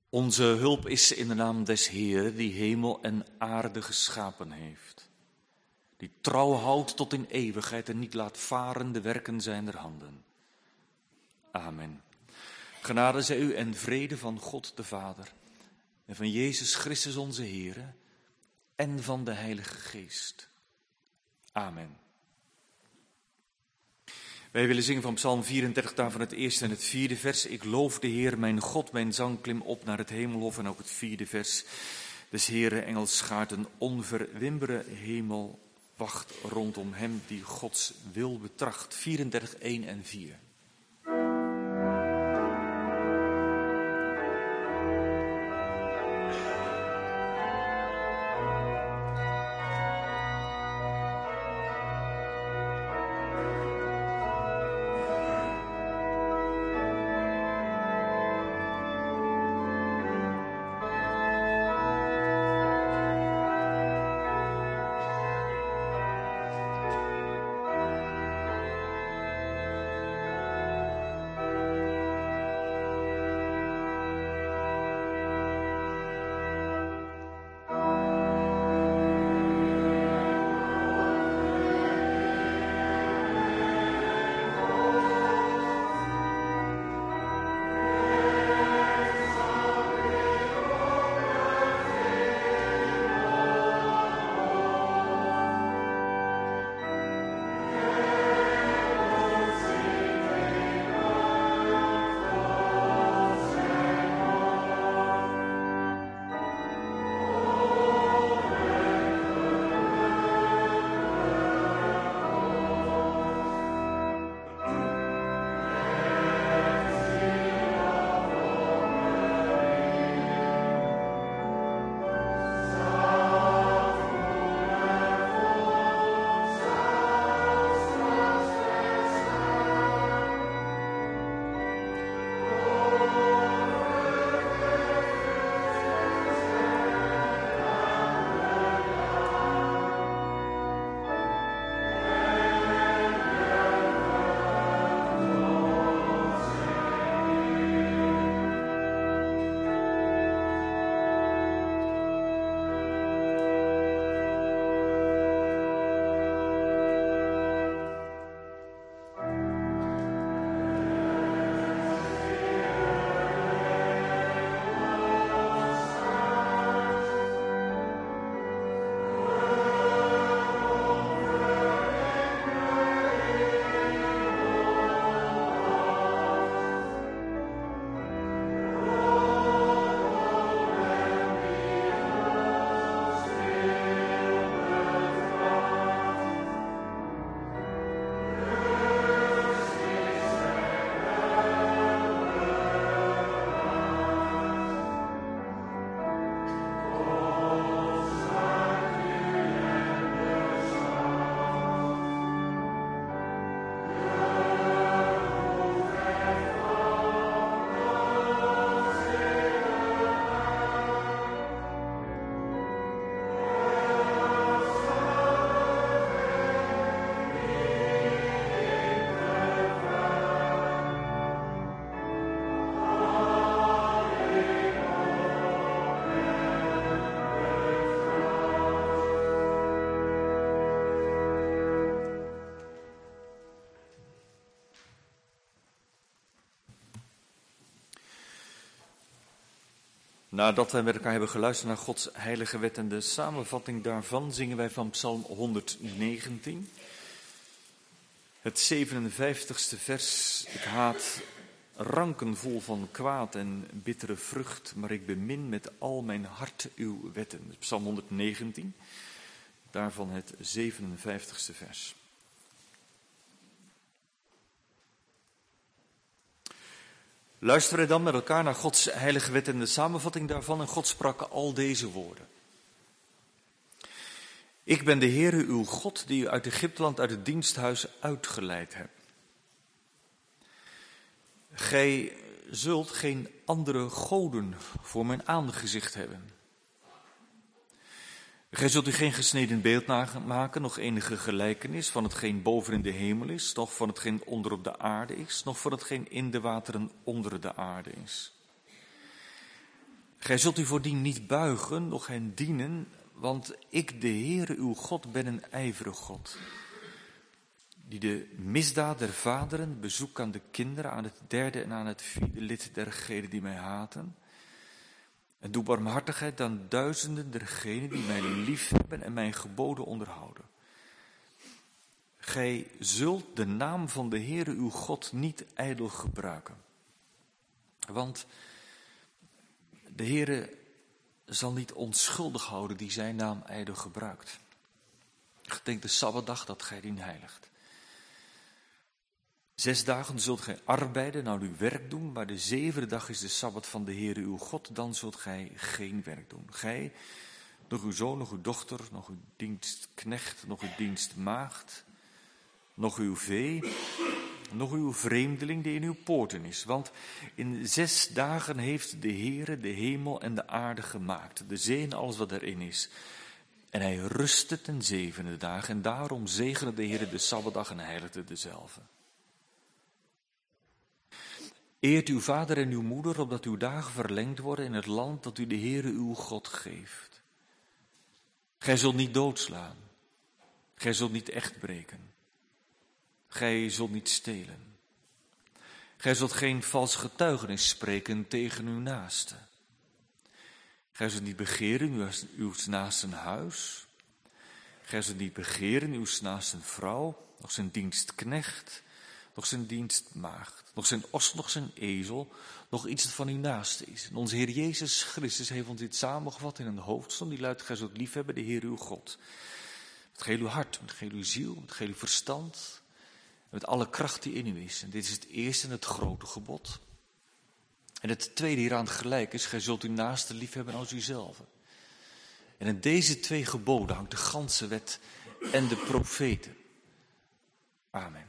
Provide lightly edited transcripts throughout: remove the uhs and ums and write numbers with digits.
Onze hulp is in de naam des Heeren, die hemel en aarde geschapen heeft. Die trouw houdt tot in eeuwigheid en niet laat varen de werken zijner handen. Amen. Genade zij u en vrede van God de Vader en van Jezus Christus onze Heere en van de Heilige Geest. Amen. Wij willen zingen van Psalm 34, daarvan het eerste en het vierde vers. Ik loof de Heer, mijn God, mijn zang klim op naar het hemelhof. En ook het vierde vers. Des Heere engelschaart een onverwimbere hemel wacht rondom hem die Gods wil betracht. 34, 1 en 4. Nadat wij met elkaar hebben geluisterd naar Gods heilige wet en de samenvatting daarvan, zingen wij van Psalm 119. Het 57ste vers. Ik haat ranken vol van kwaad en bittere vrucht, maar ik bemin met al mijn hart uw wetten. Psalm 119, daarvan het 57ste vers. Luisteren we dan met elkaar naar Gods heilige wet en de samenvatting daarvan. En God sprak al deze woorden. Ik ben de Heere uw God, die u uit Egypteland, uit het diensthuis uitgeleid hebt. Gij zult geen andere goden voor mijn aangezicht hebben. Gij zult u geen gesneden beeld maken, nog enige gelijkenis van hetgeen boven in de hemel is, noch van hetgeen onder op de aarde is, noch van hetgeen in de wateren onder de aarde is. Gij zult u voordien niet buigen, noch hen dienen, want ik, de Heere, uw God, ben een ijverig God, die de misdaad der vaderen bezoekt aan de kinderen, aan het derde en aan het vierde lid dergenen die mij haten. En doe barmhartigheid aan duizenden dergenen die mij liefhebben en mijn geboden onderhouden. Gij zult de naam van de Heere uw God niet ijdel gebruiken. Want de Heere zal niet onschuldig houden die zijn naam ijdel gebruikt. Gedenk de Sabbatdag dat gij dien heiligt. 6 dagen zult gij arbeiden en uw werk doen, maar de 7e dag is de Sabbat van de Heere uw God, dan zult gij geen werk doen. Gij, nog uw zoon, nog uw dochter, nog uw dienstknecht, nog uw dienstmaagd, nog uw vee, nog uw vreemdeling die in uw poorten is. Want in 6 dagen heeft de Heere de hemel en de aarde gemaakt, de zee en alles wat erin is. En hij rustte ten 7e dag en daarom zegende de Heere de Sabbatdag en heiligde dezelve. Eert uw vader en uw moeder, opdat uw dagen verlengd worden in het land dat u de Heere uw God geeft. Gij zult niet doodslaan. Gij zult niet echt breken. Gij zult niet stelen. Gij zult geen vals getuigenis spreken tegen uw naaste. Gij zult niet begeren uw naasten huis. Gij zult niet begeren uw naasten vrouw, nog zijn dienstknecht, nog zijn dienstmaagd, nog zijn os, nog zijn ezel, nog iets dat van uw naaste is. En onze Heer Jezus Christus heeft ons dit samengevat in een hoofdsom die luidt: gij zult liefhebben de Heer uw God. Met geheel uw hart, met geheel uw ziel, met geheel uw verstand, met alle kracht die in u is. En dit is het eerste en het grote gebod. En het tweede hieraan gelijk is: gij zult uw naaste liefhebben als uzelf. En in deze 2 geboden hangt de ganse wet en de profeten. Amen.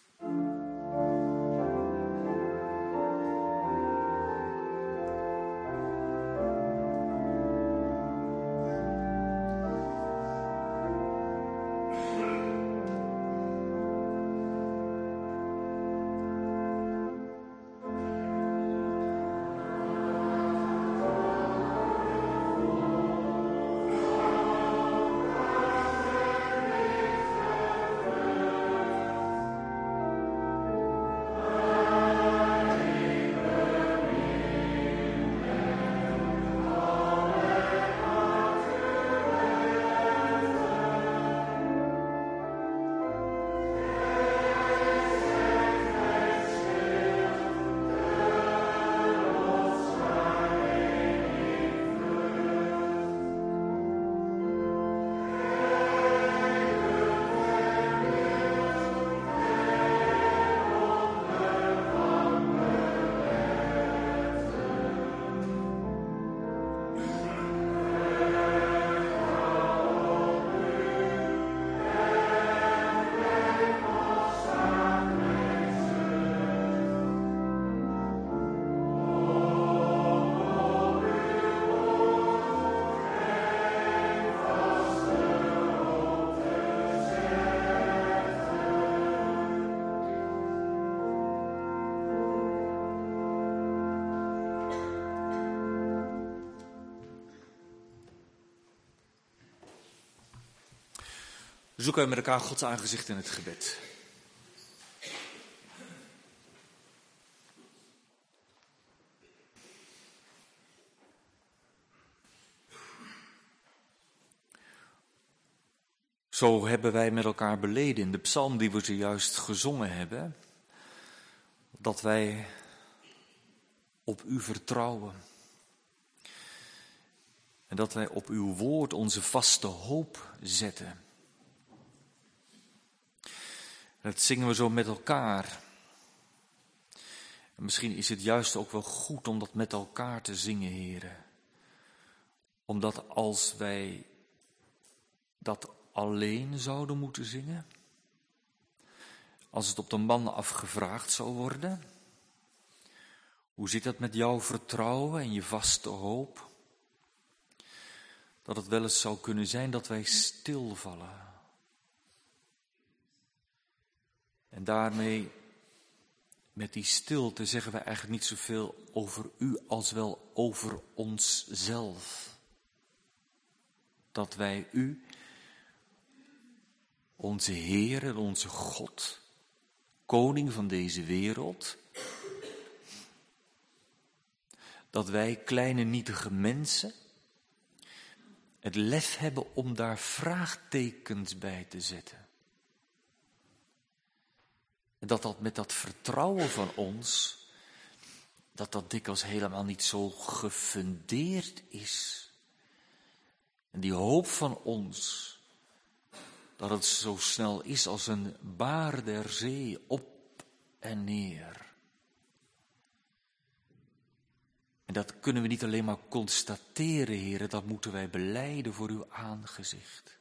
Zoeken wij met elkaar Gods aangezicht in het gebed. Zo hebben wij met elkaar beleden in de psalm die we zojuist gezongen hebben, dat wij op u vertrouwen. En dat wij op uw woord onze vaste hoop zetten. En dat zingen we zo met elkaar. En misschien is het juist ook wel goed om dat met elkaar te zingen, heren. Omdat als wij dat alleen zouden moeten zingen, als het op de man afgevraagd zou worden, hoe zit dat met jouw vertrouwen en je vaste hoop? Dat het wel eens zou kunnen zijn dat wij stilvallen. En daarmee Met die stilte zeggen we eigenlijk niet zoveel over u als wel over onszelf. Dat wij u, onze Heer en onze God, koning van deze wereld, dat wij kleine nietige mensen het lef hebben om daar vraagtekens bij te zetten. En dat met dat vertrouwen van ons, dat dikwijls helemaal niet zo gefundeerd is. En die hoop van ons, dat het zo snel is als een baar der zee op en neer. En dat kunnen we niet alleen maar constateren, Heere, dat moeten wij belijden voor uw aangezicht.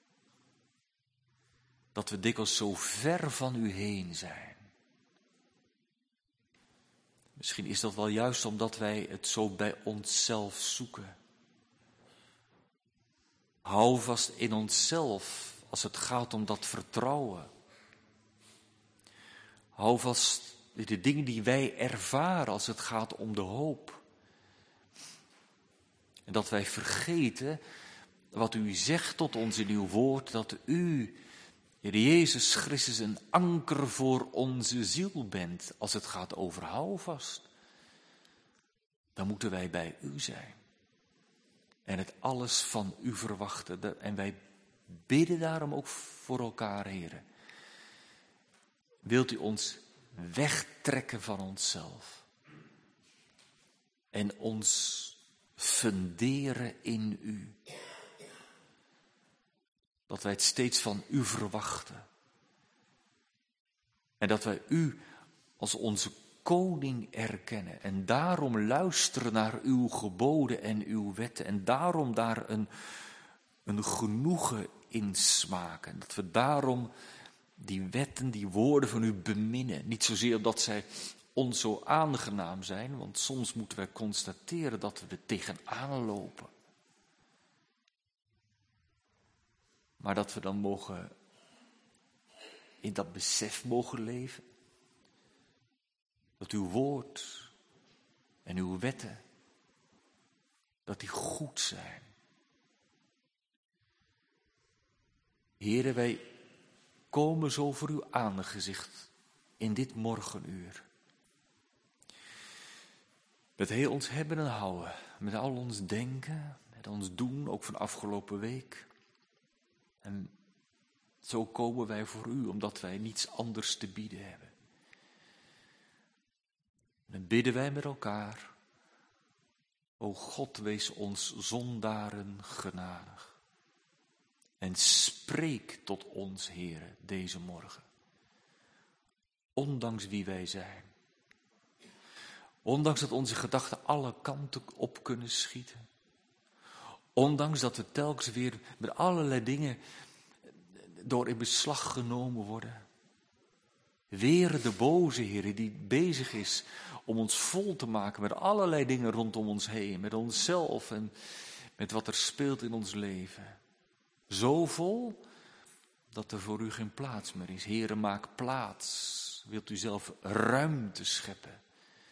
Dat we dikwijls zo ver van u heen zijn. Misschien is dat wel juist omdat wij het zo bij onszelf zoeken. Hou vast in onszelf als het gaat om dat vertrouwen. Hou vast in de dingen die wij ervaren als het gaat om de hoop. En dat wij vergeten wat u zegt tot ons in uw woord, dat u, Heer Jezus Christus, een anker voor onze ziel bent als het gaat over houvast. Dan moeten wij bij u zijn. En het alles van u verwachten. En wij bidden daarom ook voor elkaar, Heer. Wilt u ons wegtrekken van onszelf. En ons funderen in u. Dat wij het steeds van u verwachten. En dat wij u als onze koning erkennen. En daarom luisteren naar uw geboden en uw wetten. En daarom daar een genoegen in smaken. Dat we daarom die wetten, die woorden van u beminnen. Niet zozeer omdat zij ons zo aangenaam zijn. Want soms moeten wij constateren dat we er tegenaan lopen. Maar dat we dan in dat besef mogen leven. Dat uw woord en uw wetten, dat die goed zijn. Heere, wij komen zo voor uw aangezicht in dit morgenuur. Met heel ons hebben en houden, met al ons denken, met ons doen, ook van afgelopen week. En zo komen wij voor u, omdat wij niets anders te bieden hebben. Dan bidden wij met elkaar, o God, wees ons zondaren genadig. En spreek tot ons, Heere, deze morgen. Ondanks wie wij zijn. Ondanks dat onze gedachten alle kanten op kunnen schieten. Ondanks dat we telkens weer met allerlei dingen door in beslag genomen worden. Weer de boze, Heer, die bezig is om ons vol te maken met allerlei dingen rondom ons heen. Met onszelf en met wat er speelt in ons leven. Zo vol dat er voor u geen plaats meer is. Heere, maak plaats. Wilt u zelf ruimte scheppen.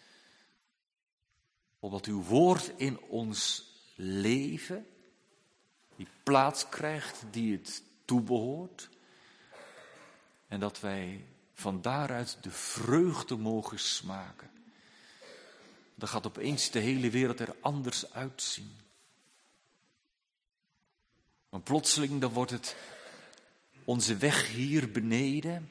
Opdat uw woord in ons leven die plaats krijgt die het toebehoort. En dat wij van daaruit de vreugde mogen smaken. Dan gaat opeens de hele wereld er anders uitzien. Maar plotseling dan wordt het onze weg hier beneden.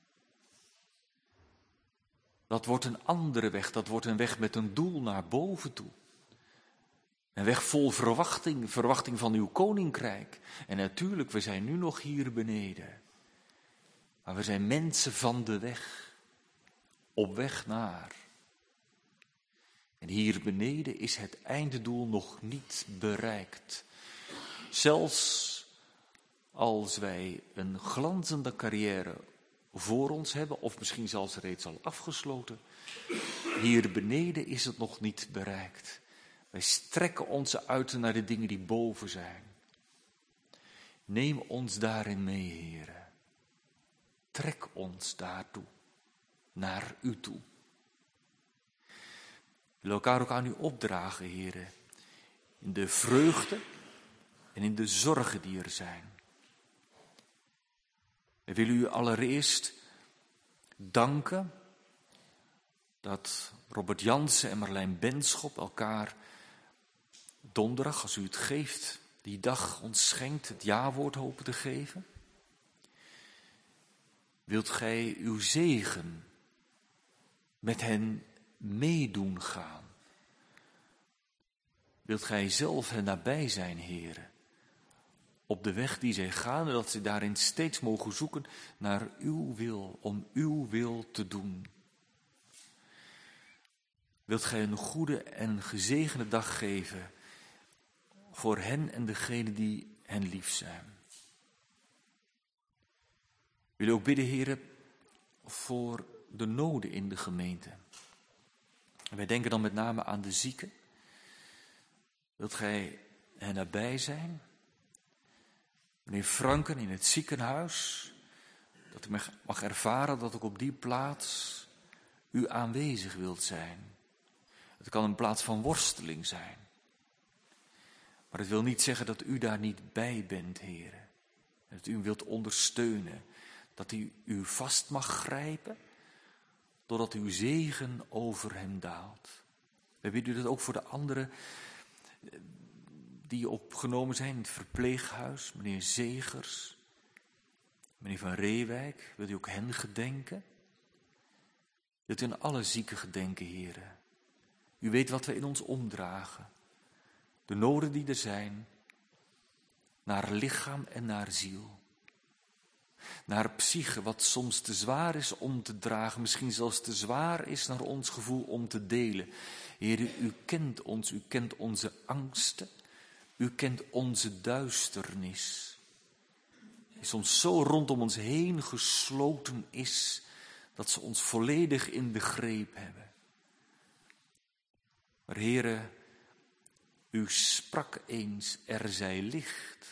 Dat wordt een andere weg. Dat wordt een weg met een doel naar boven toe. Een weg vol verwachting. Verwachting van uw koninkrijk. En natuurlijk, we zijn nu nog hier beneden. Maar we zijn mensen van de weg. Op weg naar. En hier beneden is het einddoel nog niet bereikt. Zelfs als wij een glanzende carrière voor ons hebben, of misschien zelfs reeds al afgesloten, hier beneden is het nog niet bereikt. Wij strekken ons uit naar de dingen die boven zijn. Neem ons daarin mee, Heere. Trek ons daartoe, naar u toe. willen elkaar ook aan u opdragen, heren. In de vreugde en in de zorgen die er zijn. We willen u allereerst danken dat Robert Jansen en Marlijn Benschop elkaar donderdag, als u het geeft, die dag ons schenkt het jawoord hopen te geven. Wilt gij uw zegen met hen meedoen gaan? Wilt gij zelf hen nabij zijn, heren, op de weg die zij gaan en dat ze daarin steeds mogen zoeken naar uw wil, om uw wil te doen? Wilt gij een goede en gezegende dag geven voor hen en degenen die hen lief zijn? We willen ook bidden, heren, voor de noden in de gemeente. En wij denken dan met name aan de zieken. Wilt gij hen nabij zijn? Meneer Franken in het ziekenhuis, dat u mag ervaren dat ook op die plaats u aanwezig wilt zijn. Het kan een plaats van worsteling zijn. Maar het wil niet zeggen dat u daar niet bij bent, heren. Dat u hem wilt ondersteunen. Dat u vast mag grijpen, doordat uw zegen over hem daalt. We bidden u dat ook voor de anderen die opgenomen zijn in het verpleeghuis. Meneer Zegers, meneer Van Reewijk, wilt u ook hen gedenken? Wilt u aan alle zieken gedenken, heren? U weet wat we in ons omdragen. De noden die er zijn, naar lichaam en naar ziel. Naar psyche, wat soms te zwaar is om te dragen, misschien zelfs te zwaar is naar ons gevoel om te delen. Heer, u kent ons, u kent onze angsten, u kent onze duisternis. Die soms zo rondom ons heen gesloten is, dat ze ons volledig in de greep hebben. Maar Heere, u sprak eens, er zij licht.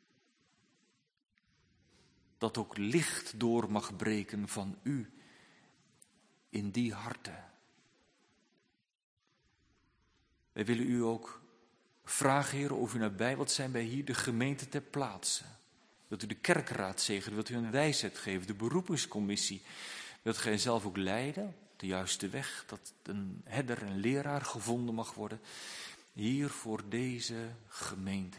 Dat ook licht door mag breken van u in die harten. Wij willen u ook vragen, Heer, of u nabij wilt zijn bij hier de gemeente ter plaatse. Wilt u de kerkraad zegenen, wilt u een wijsheid geven, de beroepingscommissie. Wilt gij zelf ook leiden op de juiste weg, dat een herder, een leraar gevonden mag worden hier voor deze gemeente.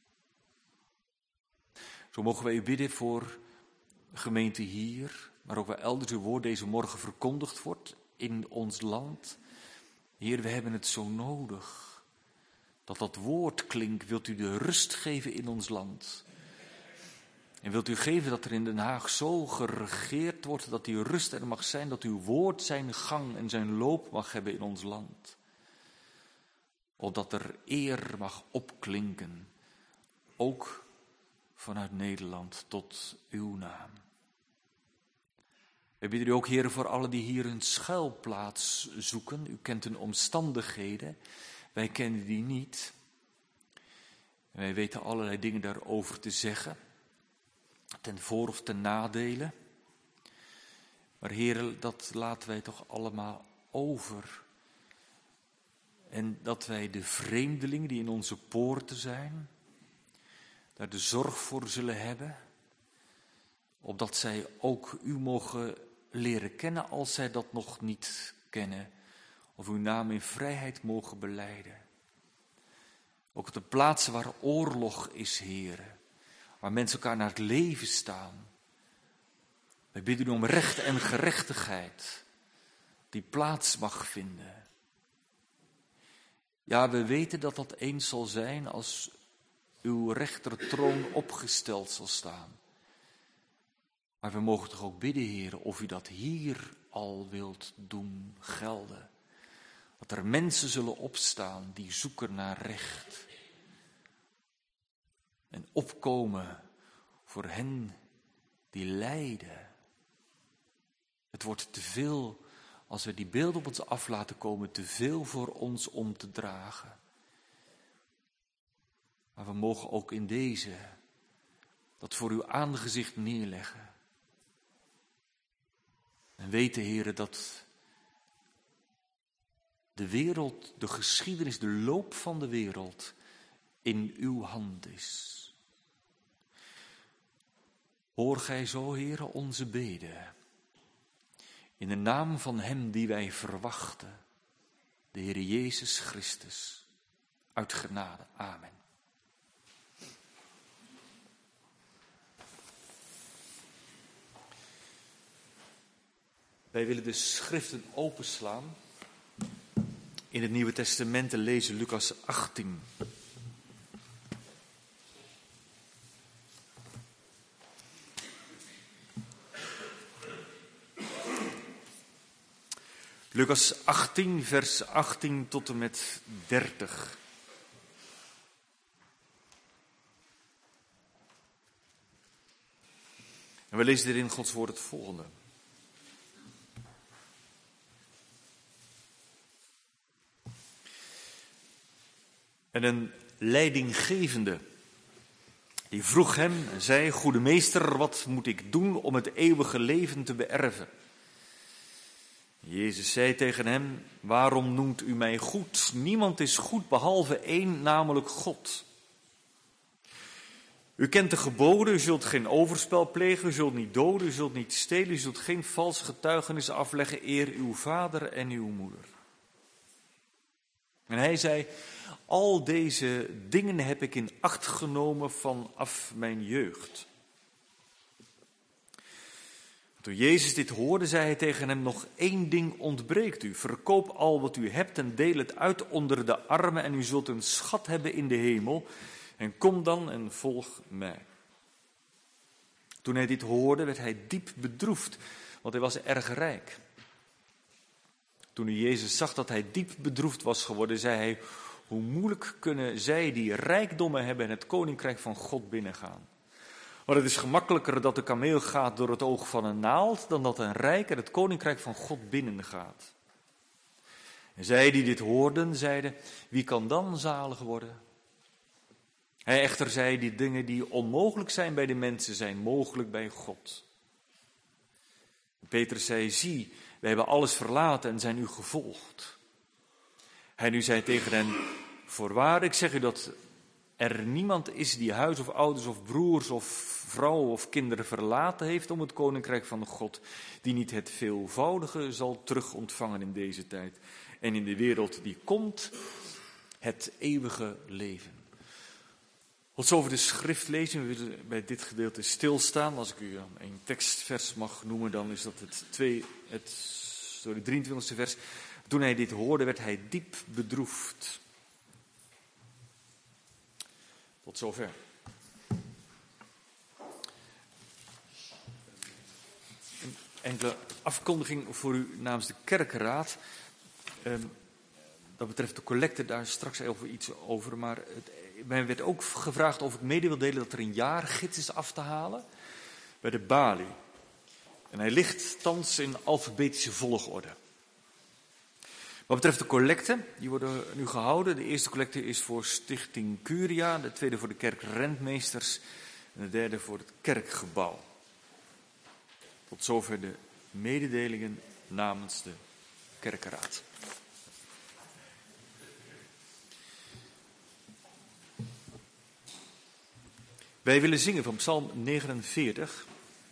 Zo mogen wij u bidden voor gemeente hier, maar ook waar elders uw woord deze morgen verkondigd wordt in ons land. Heer, we hebben het zo nodig dat dat woord klinkt. Wilt u de rust geven in ons land? En wilt u geven dat er in Den Haag zo geregeerd wordt dat die rust er mag zijn, dat uw woord zijn gang en zijn loop mag hebben in ons land? Opdat er eer mag opklinken, ook vanuit Nederland tot uw naam. We bidden u ook, Heer, voor allen die hier een schuilplaats zoeken. U kent hun omstandigheden, wij kennen die niet. En wij weten allerlei dingen daarover te zeggen, ten voor of ten nadele. Maar Heer, dat laten wij toch allemaal over. En dat wij de vreemdelingen die in onze poorten zijn, daar de zorg voor zullen hebben, opdat zij ook u mogen leren kennen als zij dat nog niet kennen, of uw naam in vrijheid mogen belijden. Ook op de plaatsen waar oorlog is, Heere, waar mensen elkaar naar het leven staan. Wij bidden u om recht en gerechtigheid die plaats mag vinden. Ja, we weten dat dat eens zal zijn als uw rechtertroon opgesteld zal staan. Maar we mogen toch ook bidden, Heer, of u dat hier al wilt doen gelden. Dat er mensen zullen opstaan die zoeken naar recht. En opkomen voor hen die lijden. Het wordt te veel, als we die beelden op ons af laten komen, te veel voor ons om te dragen. Maar we mogen ook in deze dat voor uw aangezicht neerleggen. En weten, Heere, dat de wereld, de geschiedenis, de loop van de wereld in uw hand is. Hoor gij zo, Heere, onze bede. In de naam van hem die wij verwachten, de Heere Jezus Christus, uit genade. Amen. Wij willen de schriften openslaan. In het Nieuwe Testament te lezen Lucas 18. Lucas 18, vers 18 tot en met 30. En we lezen erin Gods woord het volgende. En een leidinggevende, die vroeg hem en zei: Goede meester, wat moet ik doen om het eeuwige leven te beërven? Jezus zei tegen hem: Waarom noemt u mij goed? Niemand is goed behalve één, namelijk God. U kent de geboden, u zult geen overspel plegen, u zult niet doden, u zult niet stelen, u zult geen vals getuigenis afleggen, eer uw vader en uw moeder. En hij zei: Al deze dingen heb ik in acht genomen vanaf mijn jeugd. Toen Jezus dit hoorde, zei hij tegen hem: Nog één ding ontbreekt u. Verkoop al wat u hebt en deel het uit onder de armen en u zult een schat hebben in de hemel. En kom dan en volg mij. Toen hij dit hoorde, werd hij diep bedroefd, want hij was erg rijk. Toen nu Jezus zag dat hij diep bedroefd was geworden, zei hij: Hoe moeilijk kunnen zij die rijkdommen hebben en het koninkrijk van God binnengaan? Maar het is gemakkelijker dat de kameel gaat door het oog van een naald, dan dat een rijke het koninkrijk van God binnengaat. En zij die dit hoorden, zeiden: Wie kan dan zalig worden? Hij echter zei: Die dingen die onmogelijk zijn bij de mensen, zijn mogelijk bij God. Petrus zei: Zie, wij hebben alles verlaten en zijn u gevolgd. Hij nu zei tegen hen: Voorwaar, ik zeg u dat er niemand is die huis of ouders of broers of vrouwen of kinderen verlaten heeft om het koninkrijk van God, die niet het veelvoudige zal terug ontvangen in deze tijd en in de wereld die komt, het eeuwige leven. Tot zover de schriftlezing. We willen bij dit gedeelte stilstaan. Als ik u een tekstvers mag noemen, dan is dat het 23e vers. Toen hij dit hoorde, werd hij diep bedroefd. Tot zover. Een enkele afkondiging voor u namens de kerkenraad. Dat betreft de collecte, daar straks even iets over. Maar mij werd ook gevraagd of ik mede wil delen dat er een jaargids is af te halen bij de balie. En hij ligt thans in alfabetische volgorde. Wat betreft de collecten, die worden nu gehouden. De eerste collecte is voor Stichting Curia, de tweede voor de kerk Rentmeesters en de derde voor het kerkgebouw. Tot zover de mededelingen namens de kerkenraad. Wij willen zingen van Psalm 49.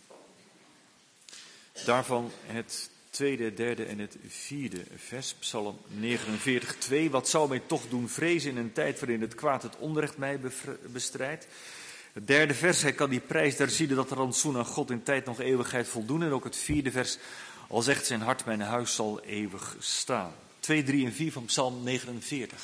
Daarvan het tweede, derde en het vierde vers. Psalm 49, 2. Wat zou mij toch doen vrezen in een tijd waarin het kwaad het onrecht mij bestrijdt? Het derde vers, hij kan die prijs daar zien dat er rantsoen aan God in tijd nog eeuwigheid voldoen. En ook het vierde vers, al zegt zijn hart, mijn huis zal eeuwig staan. 2, 3 en 4 van Psalm 49.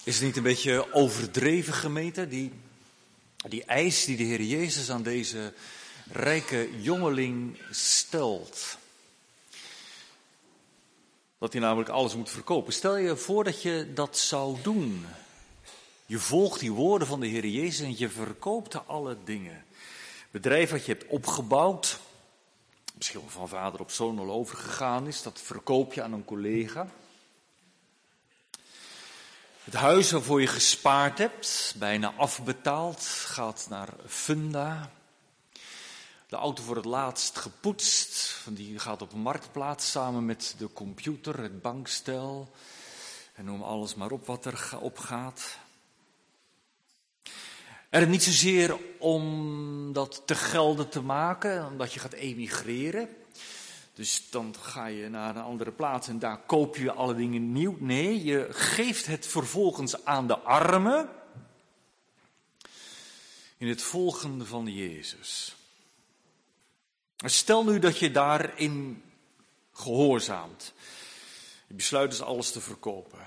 Is het niet een beetje overdreven, gemeente, die eis die de Heer Jezus aan deze rijke jongeling stelt? Dat hij namelijk alles moet verkopen. Stel je voor dat je dat zou doen. Je volgt die woorden van de Heer Jezus en je verkoopt alle dingen. Bedrijf wat je hebt opgebouwd, misschien wel van vader op zoon al overgegaan is, dat verkoop je aan een collega. Het huis waarvoor je gespaard hebt, bijna afbetaald, gaat naar Funda. De auto voor het laatst gepoetst, die gaat op een marktplaats samen met de computer, het bankstel. En noem alles maar op wat er opgaat. En niet zozeer om dat te gelden te maken, omdat je gaat emigreren. Dus dan ga je naar een andere plaats en daar koop je alle dingen nieuw. Nee, je geeft het vervolgens aan de armen in het volgen van Jezus. Stel nu dat je daarin gehoorzaamt. Je besluit dus alles te verkopen.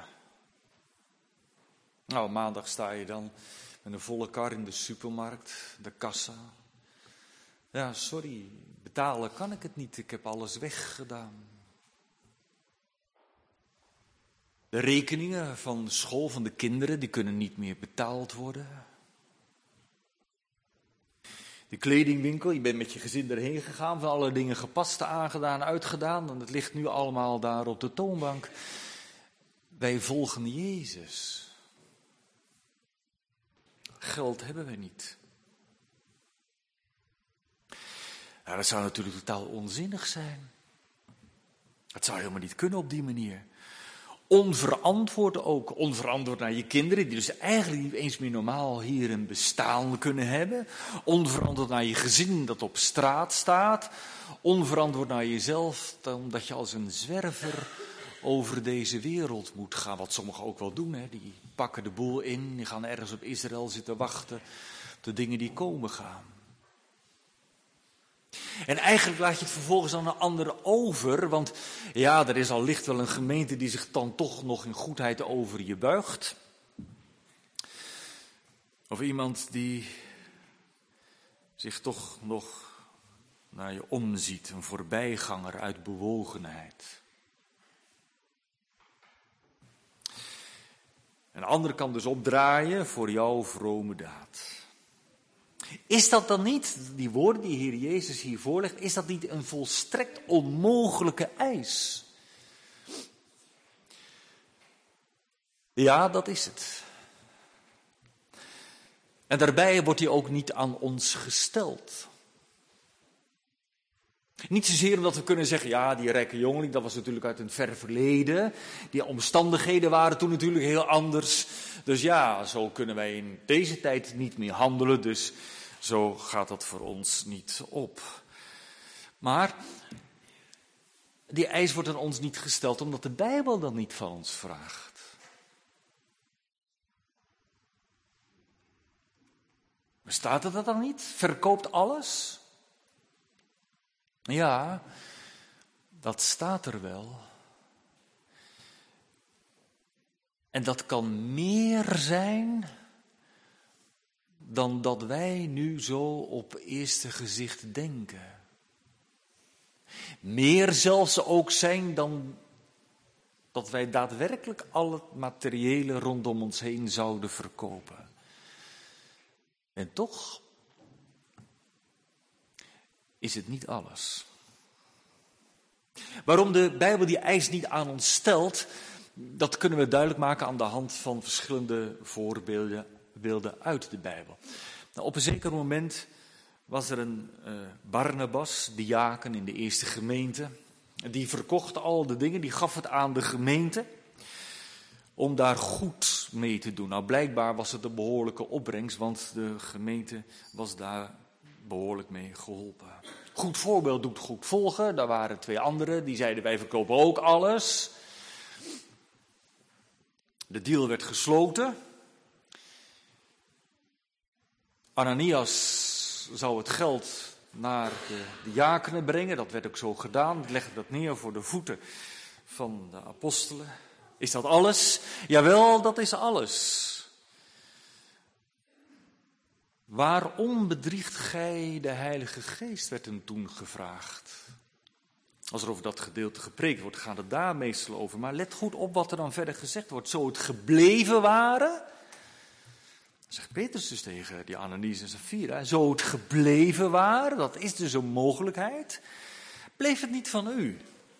Nou, maandag sta je dan met een volle kar in de supermarkt, de kassa. Ja, sorry, betalen kan ik het niet, ik heb alles weggedaan. De rekeningen van school van de kinderen, die kunnen niet meer betaald worden. De kledingwinkel, je bent met je gezin erheen gegaan, van alle dingen gepast, aangedaan, uitgedaan. En het ligt nu allemaal daar op de toonbank. Wij volgen Jezus. Geld hebben wij niet. Nou, dat zou natuurlijk totaal onzinnig zijn. Dat zou helemaal niet kunnen op die manier. Onverantwoord ook. Onverantwoord naar je kinderen, die dus eigenlijk niet eens meer normaal hier een bestaan kunnen hebben. Onverantwoord naar je gezin dat op straat staat. Onverantwoord naar jezelf, omdat je als een zwerver over deze wereld moet gaan. Wat sommigen ook wel doen, hè. Die pakken de boel in, die gaan ergens op Israël zitten wachten op de dingen die komen gaan. En eigenlijk laat je het vervolgens aan een ander over, want ja, er is al licht wel een gemeente die zich dan toch nog in goedheid over je buigt. Of iemand die zich toch nog naar je omziet, een voorbijganger uit bewogenheid. Een ander kan dus opdraaien voor jouw vrome daad. Is dat dan niet, die woorden die Heer Jezus hier voorlegt, is dat niet een volstrekt onmogelijke eis? Ja, dat is het. En daarbij wordt die ook niet aan ons gesteld. Niet zozeer omdat we kunnen zeggen, ja, die rijke jongeling, dat was natuurlijk uit een ver verleden. Die omstandigheden waren toen natuurlijk heel anders. Dus ja, zo kunnen wij in deze tijd niet meer handelen, dus zo gaat dat voor ons niet op. Maar die eis wordt aan ons niet gesteld, omdat de Bijbel dat niet van ons vraagt. Bestaat het dat dan niet? Verkoopt alles? Ja, dat staat er wel. En dat kan meer zijn dan dat wij nu zo op eerste gezicht denken. Meer zelfs ook zijn dan dat wij daadwerkelijk al het materiële rondom ons heen zouden verkopen. En toch is het niet alles. Waarom de Bijbel die eis niet aan ons stelt, dat kunnen we duidelijk maken aan de hand van verschillende voorbeelden uit de Bijbel. Nou, op een zeker moment was er een Barnabas, diaken in de eerste gemeente. Die verkocht al de dingen, die gaf het aan de gemeente om daar goed mee te doen. Nou, blijkbaar was het een behoorlijke opbrengst, want de gemeente was daar behoorlijk mee geholpen. Goed voorbeeld doet goed volgen. Daar waren 2 anderen, die zeiden wij verkopen ook alles. De deal werd gesloten. Ananias zou het geld naar de diakenen brengen. Dat werd ook zo gedaan. Die legde dat neer voor de voeten van de apostelen. Is dat alles? Jawel, dat is alles. Waarom bedriegt gij de Heilige Geest, werd hem toen gevraagd. Als er over dat gedeelte gepreekt wordt, gaat het daar meestal over. Maar let goed op wat er dan verder gezegd wordt. Zo het gebleven waren, zegt Petrus dus tegen die Ananias en Safira, zo het gebleven waren, dat is dus een mogelijkheid, bleef het niet van u.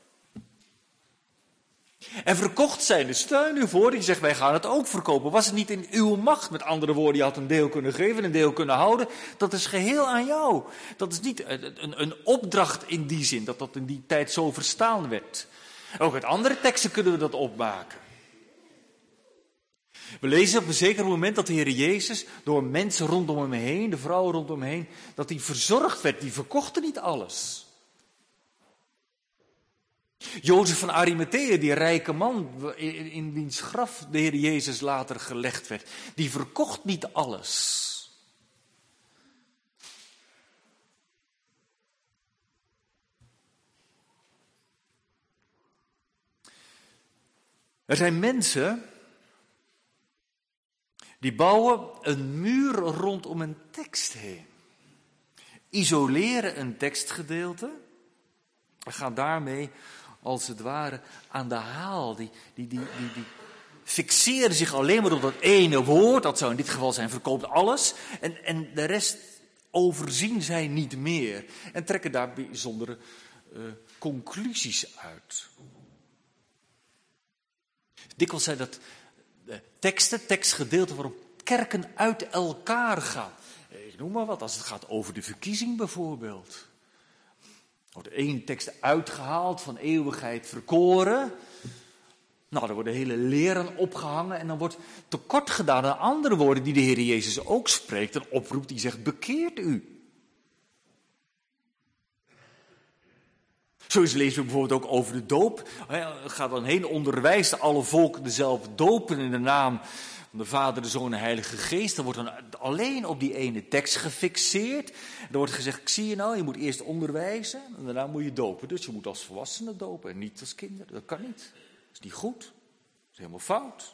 En verkocht zijn, dus steun u voor, die zegt wij gaan het ook verkopen. Was het niet in uw macht? Met andere woorden, je had een deel kunnen geven, een deel kunnen houden. Dat is geheel aan jou. Dat is niet een opdracht in die zin, dat in die tijd zo verstaan werd. Ook uit andere teksten kunnen we dat opmaken. We lezen op een zeker moment dat de Heer Jezus door mensen rondom hem heen, de vrouwen rondom hem heen, dat hij verzorgd werd. Die verkochten niet alles. Jozef van Arimathea, die rijke man in wiens graf de Heer Jezus later gelegd werd, die verkocht niet alles. Er zijn mensen die bouwen een muur rondom een tekst heen. Isoleren een tekstgedeelte en gaan daarmee als het ware aan de haal. Die fixeren zich alleen maar op dat ene woord. Dat zou in dit geval zijn verkoopt alles. En de rest overzien zij niet meer. En trekken daar bijzondere conclusies uit. Dikwijls zijn dat tekstgedeelten waarop kerken uit elkaar gaan. Ik noem maar wat, als het gaat over de verkiezing bijvoorbeeld. Wordt één tekst uitgehaald, van eeuwigheid verkoren. Nou, er worden hele leren opgehangen en dan wordt tekort gedaan aan andere woorden die de Heer Jezus ook spreekt. Een oproep die zegt, bekeert u. Zo lezen we bijvoorbeeld ook over de doop. Ga dan heen, onderwijst alle volken dezelfde dopen in de naam van de Vader, de Zoon en de Heilige Geest. Dan wordt dan alleen op die ene tekst gefixeerd. Er wordt gezegd, zie je nou, je moet eerst onderwijzen en daarna moet je dopen. Dus je moet als volwassene dopen en niet als kinderen. Dat kan niet. Dat is niet goed. Dat is helemaal fout.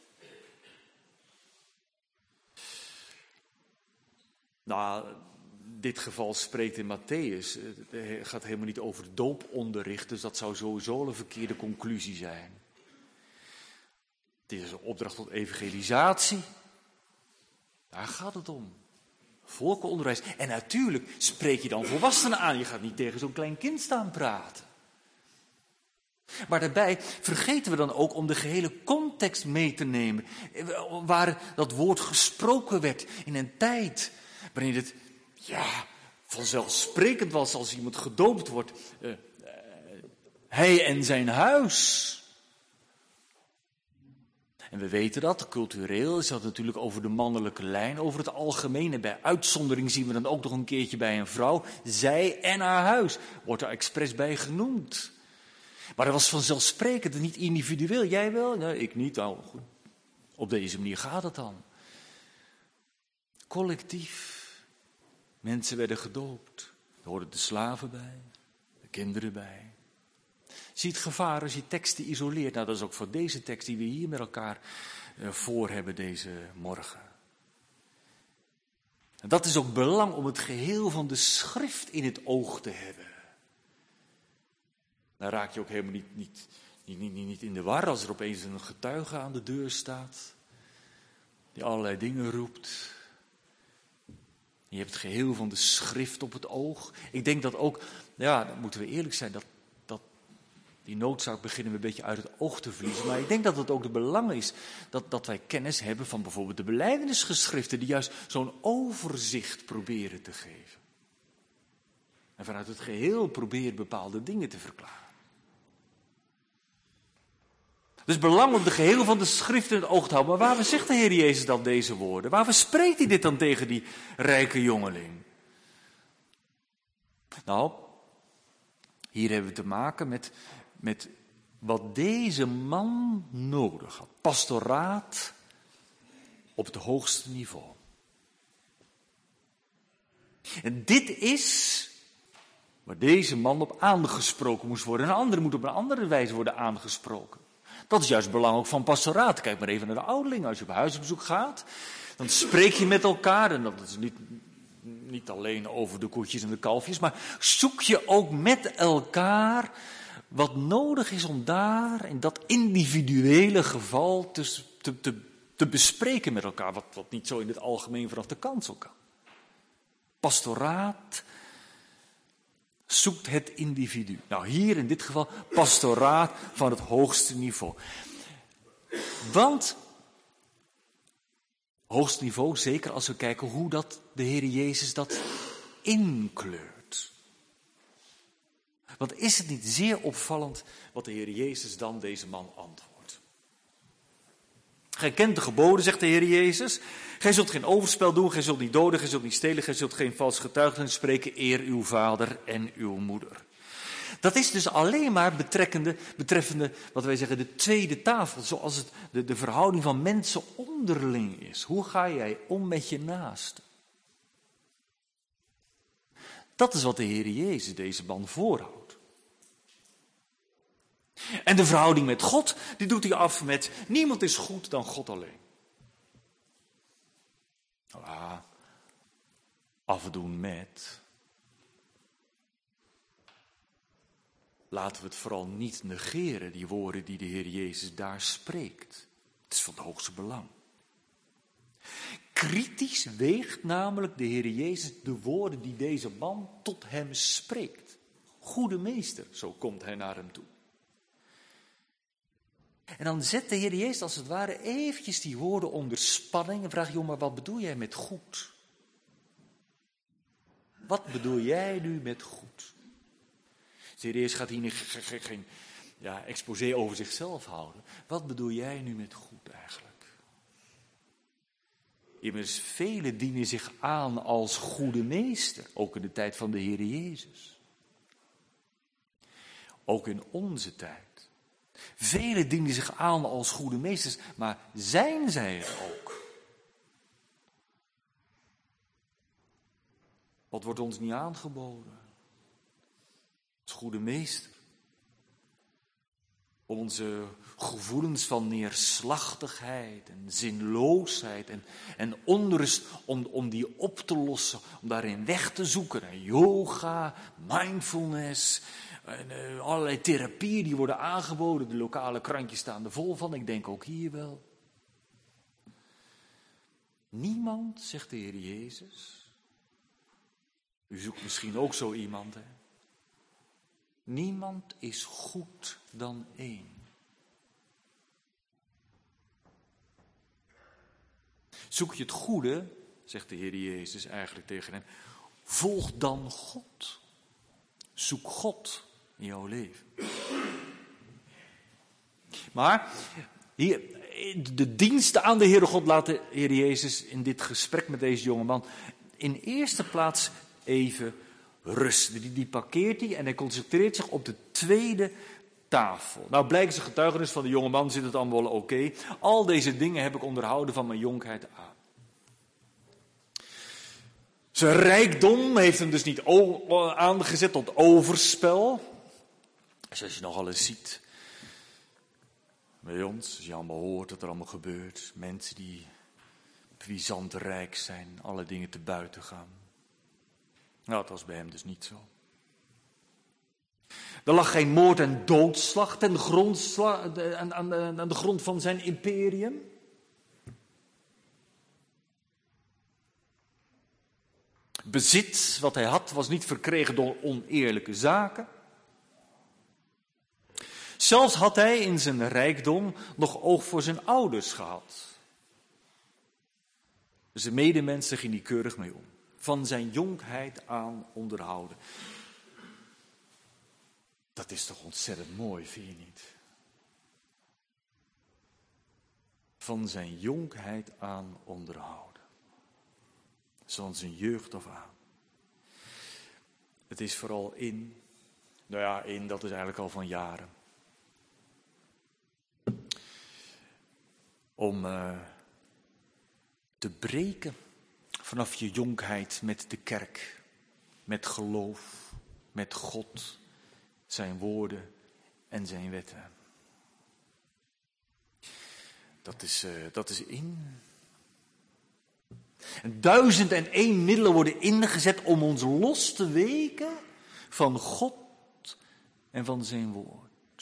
Nou, dit geval spreekt in Matthäus. Het gaat helemaal niet over dooponderricht, dus dat zou sowieso een verkeerde conclusie zijn. Het is een opdracht tot evangelisatie. Daar gaat het om. Volkenonderwijs. En natuurlijk spreek je dan volwassenen aan. Je gaat niet tegen zo'n klein kind staan praten. Maar daarbij vergeten we dan ook om de gehele context mee te nemen. Waar dat woord gesproken werd in een tijd waarin het vanzelfsprekend was als iemand gedoopt wordt. Hij en zijn huis. En we weten dat, cultureel is dat natuurlijk over de mannelijke lijn, over het algemeen. En bij uitzondering zien we dan ook nog een keertje bij een vrouw. Zij en haar huis, wordt er expres bij genoemd. Maar dat was vanzelfsprekend, niet individueel. Jij wel? Nee, ik niet. Nou, goed. Op deze manier gaat het dan. Collectief. Mensen werden gedoopt. Er hoorden de slaven bij, de kinderen bij. Zie het gevaar als je teksten isoleert. Nou, dat is ook voor deze tekst die we hier met elkaar voor hebben deze morgen. En dat is ook belang om het geheel van de schrift in het oog te hebben. Dan raak je ook helemaal niet in de war als er opeens een getuige aan de deur staat. Die allerlei dingen roept. Je hebt het geheel van de schrift op het oog. Ik denk dat ook, dan moeten we eerlijk zijn, dat die noodzaak beginnen we een beetje uit het oog te verliezen. Maar ik denk dat het ook de belang is dat wij kennis hebben van bijvoorbeeld de belijdenisgeschriften, die juist zo'n overzicht proberen te geven. En vanuit het geheel proberen bepaalde dingen te verklaren. Dus belang om de geheel van de schrift in het oog te houden. Maar waarvoor zegt de Heer Jezus dan deze woorden? Waarvoor spreekt hij dit dan tegen die rijke jongeling? Nou, hier hebben we te maken met wat deze man nodig had. Pastoraat op het hoogste niveau. En dit is waar deze man op aangesproken moest worden. Een ander moet op een andere wijze worden aangesproken. Dat is juist het belang ook van pastoraat. Kijk maar even naar de ouderlingen. Als je op huisbezoek gaat, dan spreek je met elkaar. En dat is niet alleen over de koetjes en de kalfjes, maar zoek je ook met elkaar wat nodig is om daar in dat individuele geval te bespreken met elkaar. Wat niet zo in het algemeen vanaf de kansel kan. Pastoraat zoekt het individu. Nou, hier in dit geval pastoraat van het hoogste niveau. Want, hoogste niveau, zeker als we kijken hoe dat de Heer Jezus dat inkleurt. Want is het niet zeer opvallend wat de Heer Jezus dan deze man antwoordt? Gij kent de geboden, zegt de Heer Jezus. Gij zult geen overspel doen, gij zult niet doden, gij zult niet stelen, gij zult geen vals getuigenis spreken, eer uw vader en uw moeder. Dat is dus alleen maar betreffende, wat wij zeggen, de tweede tafel, zoals het de verhouding van mensen onderling is. Hoe ga jij om met je naaste? Dat is wat de Heer Jezus deze man voorhoudt. En de verhouding met God, die doet hij af met: niemand is goed dan God alleen. Afdoen met. Laten we het vooral niet negeren, die woorden die de Heer Jezus daar spreekt. Het is van het hoogste belang. Kritisch weegt namelijk de Heer Jezus de woorden die deze man tot hem spreekt. Goede meester, zo komt hij naar hem toe. En dan zet de Heer Jezus als het ware eventjes die woorden onder spanning en vraagt: joh, maar wat bedoel jij met goed? Wat bedoel jij nu met goed? De Heer Jezus gaat hier geen exposé over zichzelf houden. Wat bedoel jij nu met goed eigenlijk? Immers, velen dienen zich aan als goede meester, ook in de tijd van de Heer Jezus. Ook in onze tijd. Velen dienen zich aan als goede meesters, maar zijn zij er ook? Wat wordt ons niet aangeboden? Als goede meester. Om onze gevoelens van neerslachtigheid en zinloosheid en onrust, om die op te lossen, om daarin weg te zoeken. En yoga, mindfulness, en allerlei therapieën die worden aangeboden. De lokale krantjes staan er vol van, ik denk ook hier wel. Niemand, zegt de Heer Jezus. U zoekt misschien ook zo iemand, hè? Niemand is goed dan één. Zoek je het goede, zegt de Heer Jezus eigenlijk tegen hem, volg dan God. Zoek God in jouw leven. Maar hier, de diensten aan de Heere God laat de Heer Jezus in dit gesprek met deze jongeman in eerste plaats even rust. Die parkeert hij en hij concentreert zich op de tweede tafel. Nou, blijkt zijn getuigenis van de jongeman, zit het allemaal wel oké. Al deze dingen heb ik onderhouden van mijn jonkheid aan. Zijn rijkdom heeft hem dus niet aangezet tot overspel. Zoals je nogal eens ziet bij ons, als je allemaal hoort wat er allemaal gebeurt. Mensen die puissant rijk zijn, alle dingen te buiten gaan. Nou, dat was bij hem dus niet zo. Er lag geen moord en doodslag aan de grond van zijn imperium. Bezit wat hij had was niet verkregen door oneerlijke zaken. Zelfs had hij in zijn rijkdom nog oog voor zijn ouders gehad. Zijn medemensen ging hij keurig mee om. Van zijn jonkheid aan onderhouden. Dat is toch ontzettend mooi, vind je niet? Van zijn jonkheid aan onderhouden. Van zijn jeugd af aan. Het is vooral dat is eigenlijk al van jaren. Om te breken vanaf je jonkheid met de kerk, met geloof, met God, zijn woorden en zijn wetten. Dat is in. En 1001 middelen worden ingezet om ons los te weken van God en van zijn woord.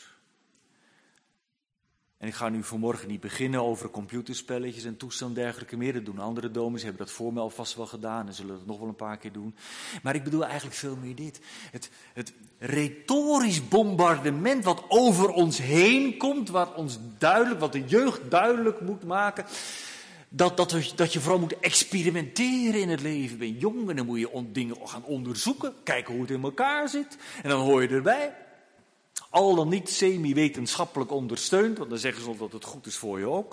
En ik ga nu vanmorgen niet beginnen over computerspelletjes en toestanden en dergelijke meer. Dat doen andere dominees, hebben dat voor mij alvast wel gedaan en zullen dat nog wel een paar keer doen. Maar ik bedoel eigenlijk veel meer dit. Het retorisch bombardement wat over ons heen komt, wat de jeugd duidelijk moet maken. Dat je vooral moet experimenteren in het leven. Ben je jong en dan moet je dingen gaan onderzoeken, kijken hoe het in elkaar zit. En dan hoor je erbij. Al dan niet semi-wetenschappelijk ondersteund, want dan zeggen ze dat het goed is voor je ook.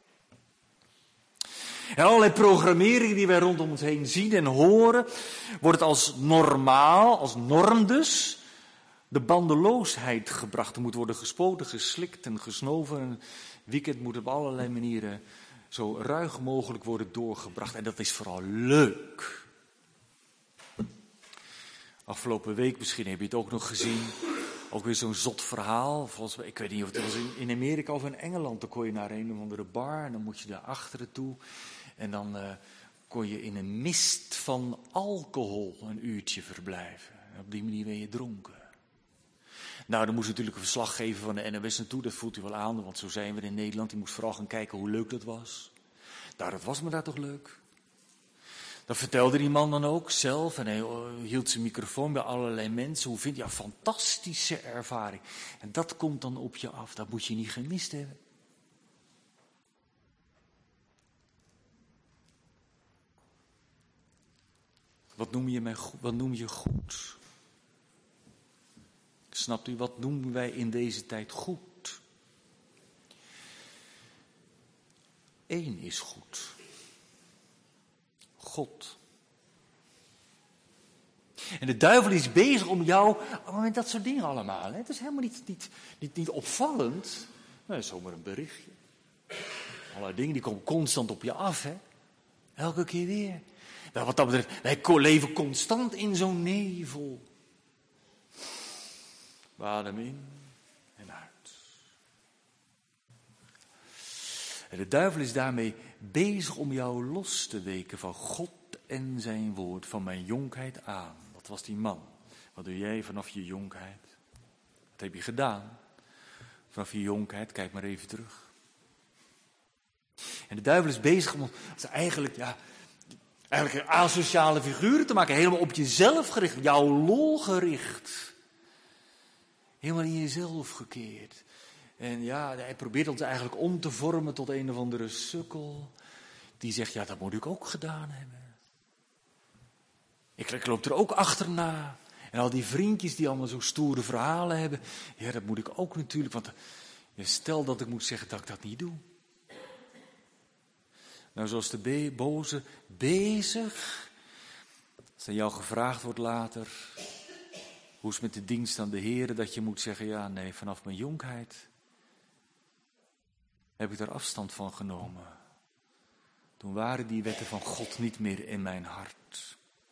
En allerlei programmeringen die wij rondom ons heen zien en horen, wordt het als normaal, als norm dus, de bandeloosheid gebracht. Er moet worden gespoten, geslikt en gesnoven. Een weekend moet op allerlei manieren zo ruig mogelijk worden doorgebracht. En dat is vooral leuk. Afgelopen week, misschien heb je het ook nog gezien, ook weer zo'n zot verhaal. Volgens mij, ik weet niet of het was in Amerika of in Engeland. Dan kon je naar een of andere bar en dan moet je daar achteren toe. En dan kon je in een mist van alcohol een uurtje verblijven. En op die manier ben je dronken. Nou, dan moest natuurlijk een verslag geven van de NOS naartoe. Dat voelt u wel aan, want zo zijn we in Nederland. Die moest vooral gaan kijken hoe leuk dat was. Nou, dat was me daar toch leuk. Dat vertelde die man dan ook zelf. En hij hield zijn microfoon bij allerlei mensen. Hoe vind je? Ja, fantastische ervaring. En dat komt dan op je af. Dat moet je niet gemist hebben. Wat noem je goed? Snapt u, wat noemen wij in deze tijd goed? Eén is goed. God. En de duivel is bezig om jou, met dat soort dingen allemaal. Hè? Het is helemaal niet opvallend. Nee, zomaar een berichtje. Allerlei dingen die komen constant op je af. Hè? Elke keer weer. Nou, wat dat betreft, wij leven constant in zo'n nevel. Adem in en uit. En de duivel is daarmee bezig om jou los te weken van God en zijn woord, van mijn jonkheid aan. Dat was die man. Wat doe jij vanaf je jonkheid? Wat heb je gedaan? Vanaf je jonkheid, kijk maar even terug. En de duivel is bezig om eigenlijk asociale figuren te maken. Helemaal op jezelf gericht, jouw lol gericht. Helemaal in jezelf gekeerd. En ja, hij probeert ons eigenlijk om te vormen tot een of andere sukkel. Die zegt, ja, dat moet ik ook gedaan hebben. Ik loop er ook achterna. En al die vriendjes die allemaal zo stoere verhalen hebben. Ja, dat moet ik ook natuurlijk. Want stel dat ik moet zeggen dat ik dat niet doe. Nou, zoals de boze bezig. Als aan jou gevraagd wordt later. Hoe is het met de dienst aan de Heer? Dat je moet zeggen, ja, nee, vanaf mijn jonkheid heb ik daar afstand van genomen. Toen waren die wetten van God niet meer in mijn hart.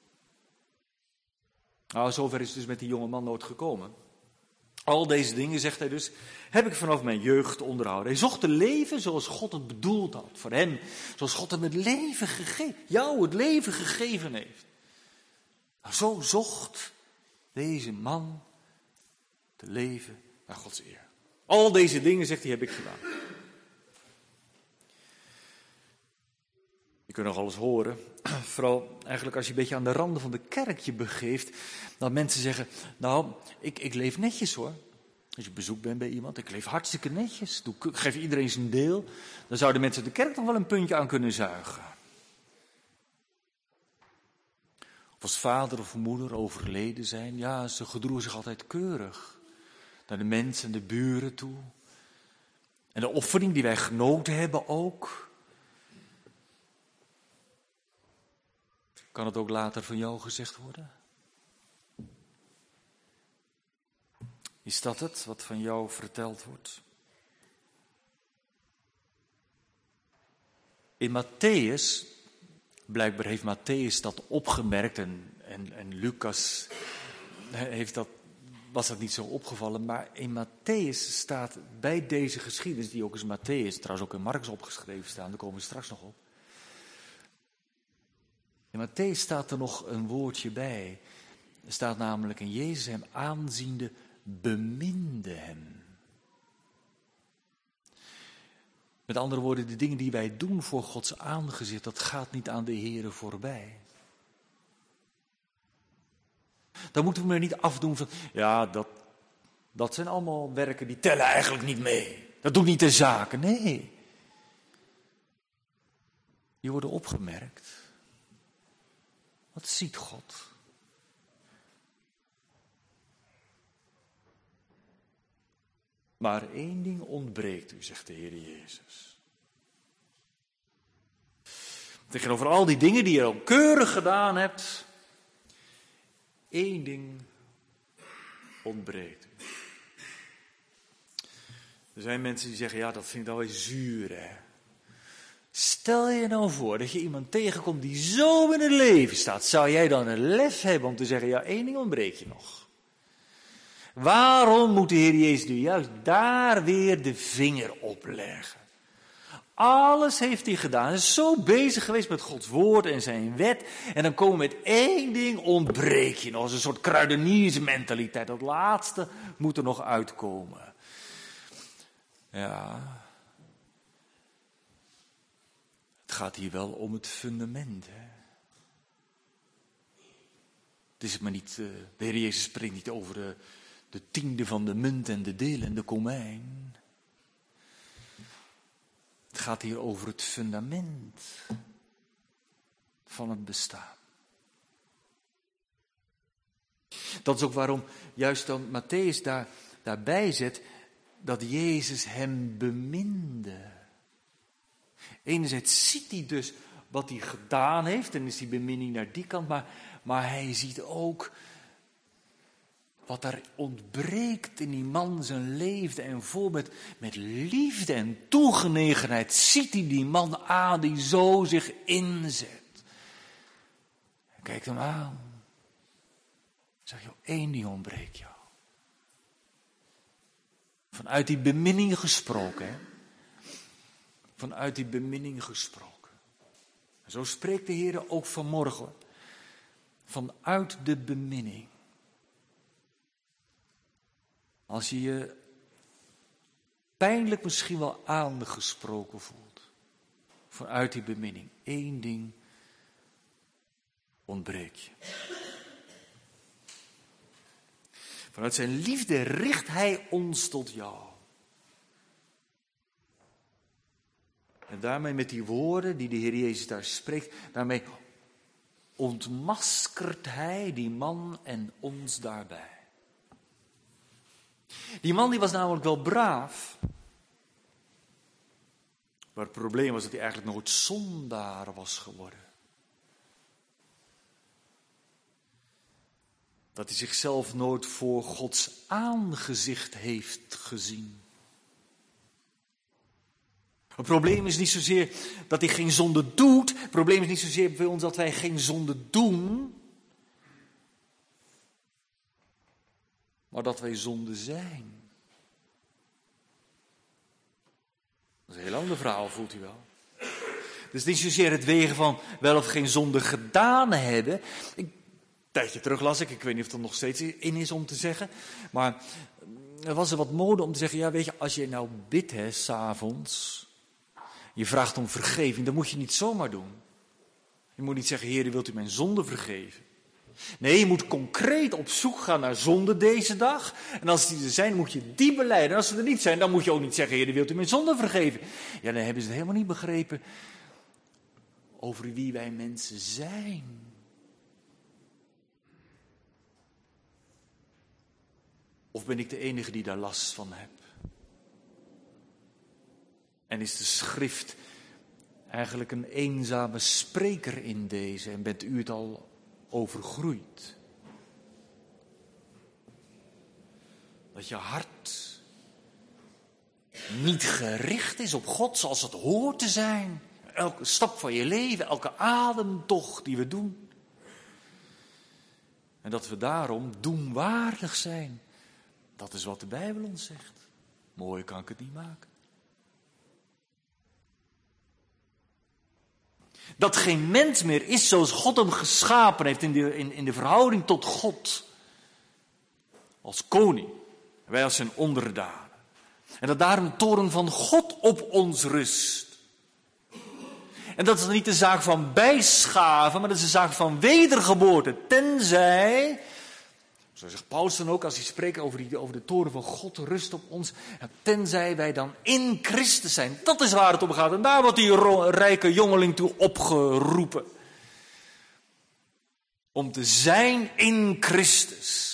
Nou, zover is het dus met die jonge man nooit gekomen. Al deze dingen, zegt hij dus, heb ik vanaf mijn jeugd onderhouden. Hij zocht te leven zoals God het bedoeld had voor hem. Zoals God hem het leven gegeven, jou het leven gegeven heeft. Nou, zo zocht deze man te leven naar Gods eer. Al deze dingen, zegt hij, heb ik gedaan. Je kunt nog alles horen, vooral eigenlijk als je een beetje aan de randen van de kerk je begeeft, dat mensen zeggen, nou, ik leef netjes hoor. Als je op bezoek bent bij iemand, ik leef hartstikke netjes, ik geef iedereen zijn deel, dan zouden mensen de kerk nog wel een puntje aan kunnen zuigen. Of als vader of moeder overleden zijn, ja, ze gedroegen zich altijd keurig naar de mensen en de buren toe. En de offering die wij genoten hebben ook. Kan het ook later van jou gezegd worden? Is dat het wat van jou verteld wordt? In Matthäus, blijkbaar heeft Matthäus dat opgemerkt en Lucas heeft dat was dat niet zo opgevallen, maar in Mattheüs staat bij deze geschiedenis, die ook in Mattheüs, trouwens ook in Marcus opgeschreven staan, daar komen we straks nog op. In Mattheüs staat er nog een woordje bij. Er staat namelijk, en Jezus hem aanziende, beminde hem. Met andere woorden, de dingen die wij doen voor Gods aangezicht, dat gaat niet aan de Here voorbij. Dan moeten we maar niet afdoen van, ja, dat zijn allemaal werken die tellen eigenlijk niet mee. Dat doet niet de zaken, nee. Die worden opgemerkt. Wat ziet God? Maar één ding ontbreekt u, zegt de Heer Jezus. Tegenover al die dingen die je al keurig gedaan hebt, één ding ontbreekt u. Er zijn mensen die zeggen, ja, dat vind ik wel weer zuur, hè. Stel je nou voor dat je iemand tegenkomt die zo in het leven staat. Zou jij dan een lef hebben om te zeggen, ja, één ding ontbreekt je nog. Waarom moet de Heer Jezus nu juist daar weer de vinger op leggen? Alles heeft hij gedaan. Hij is zo bezig geweest met Gods woord en zijn wet. En dan komen we met één ding, ontbreek je nog. Als een soort kruideniersmentaliteit. Dat laatste moet er nog uitkomen. Ja. Het gaat hier wel om het fundament, hè. Het is maar niet, de Heer Jezus spreekt niet over de tiende van de munt en de deel en de komijn. Het gaat hier over het fundament van het bestaan. Dat is ook waarom juist dan Mattheüs daarbij zet dat Jezus hem beminde. Enerzijds ziet hij dus wat hij gedaan heeft en is die beminning naar die kant, maar hij ziet ook wat er ontbreekt in die man zijn leven en vol met liefde en toegenegenheid ziet hij die man aan die zo zich inzet. Kijk hem aan. Zeg je, één die ontbreekt jou. Vanuit die beminning gesproken, hè. Vanuit die beminning gesproken. En zo spreekt de Heer ook vanmorgen. Vanuit de beminning. Als je je pijnlijk misschien wel aangesproken voelt. Vanuit die beminning. Eén ding ontbreekt je. Vanuit zijn liefde richt hij ons tot jou. En daarmee met die woorden die de Heer Jezus daar spreekt, daarmee ontmaskert hij die man en ons daarbij. Die man die was namelijk wel braaf. Maar het probleem was dat hij eigenlijk nooit zondaar was geworden. Dat hij zichzelf nooit voor Gods aangezicht heeft gezien. Het probleem is niet zozeer dat hij geen zonde doet. Het probleem is niet zozeer bij ons dat wij geen zonde doen. Maar dat wij zonde zijn. Dat is een heel ander verhaal, voelt u wel. Dus niet zozeer het wegen van wel of geen zonde gedaan hebben. Een tijdje terug las ik weet niet of het er nog steeds in is om te zeggen. Maar er was er wat mode om te zeggen, ja weet je, als je nou bidt, hè, 's avonds. Je vraagt om vergeving, dat moet je niet zomaar doen. Je moet niet zeggen, Heer, wilt u mijn zonde vergeven? Nee, je moet concreet op zoek gaan naar zonde deze dag. En als die er zijn, moet je die belijden. En als ze er niet zijn, dan moet je ook niet zeggen, Heer, wilt u mijn zonde vergeven? Ja, dan hebben ze het helemaal niet begrepen over wie wij mensen zijn. Of ben ik de enige die daar last van heb? En is de schrift eigenlijk een eenzame spreker in deze? En bent u het al overgroeid? Dat je hart niet gericht is op God zoals het hoort te zijn. Elke stap van je leven, elke ademtocht die we doen. En dat we daarom doenwaardig zijn Dat is wat de Bijbel ons zegt. Mooier kan ik het niet maken. Dat geen mens meer is zoals God hem geschapen heeft in de verhouding tot God. Als koning. Wij als zijn onderdanen. En dat daarom de toorn van God op ons rust. En dat is niet de zaak van bijschaven, maar dat is de zaak van wedergeboorte. Tenzij, zo zegt Paulus dan ook als hij spreekt over de toorn van God rust op ons. Tenzij wij dan in Christus zijn. Dat is waar het om gaat. En daar wordt die rijke jongeling toe opgeroepen. Om te zijn in Christus.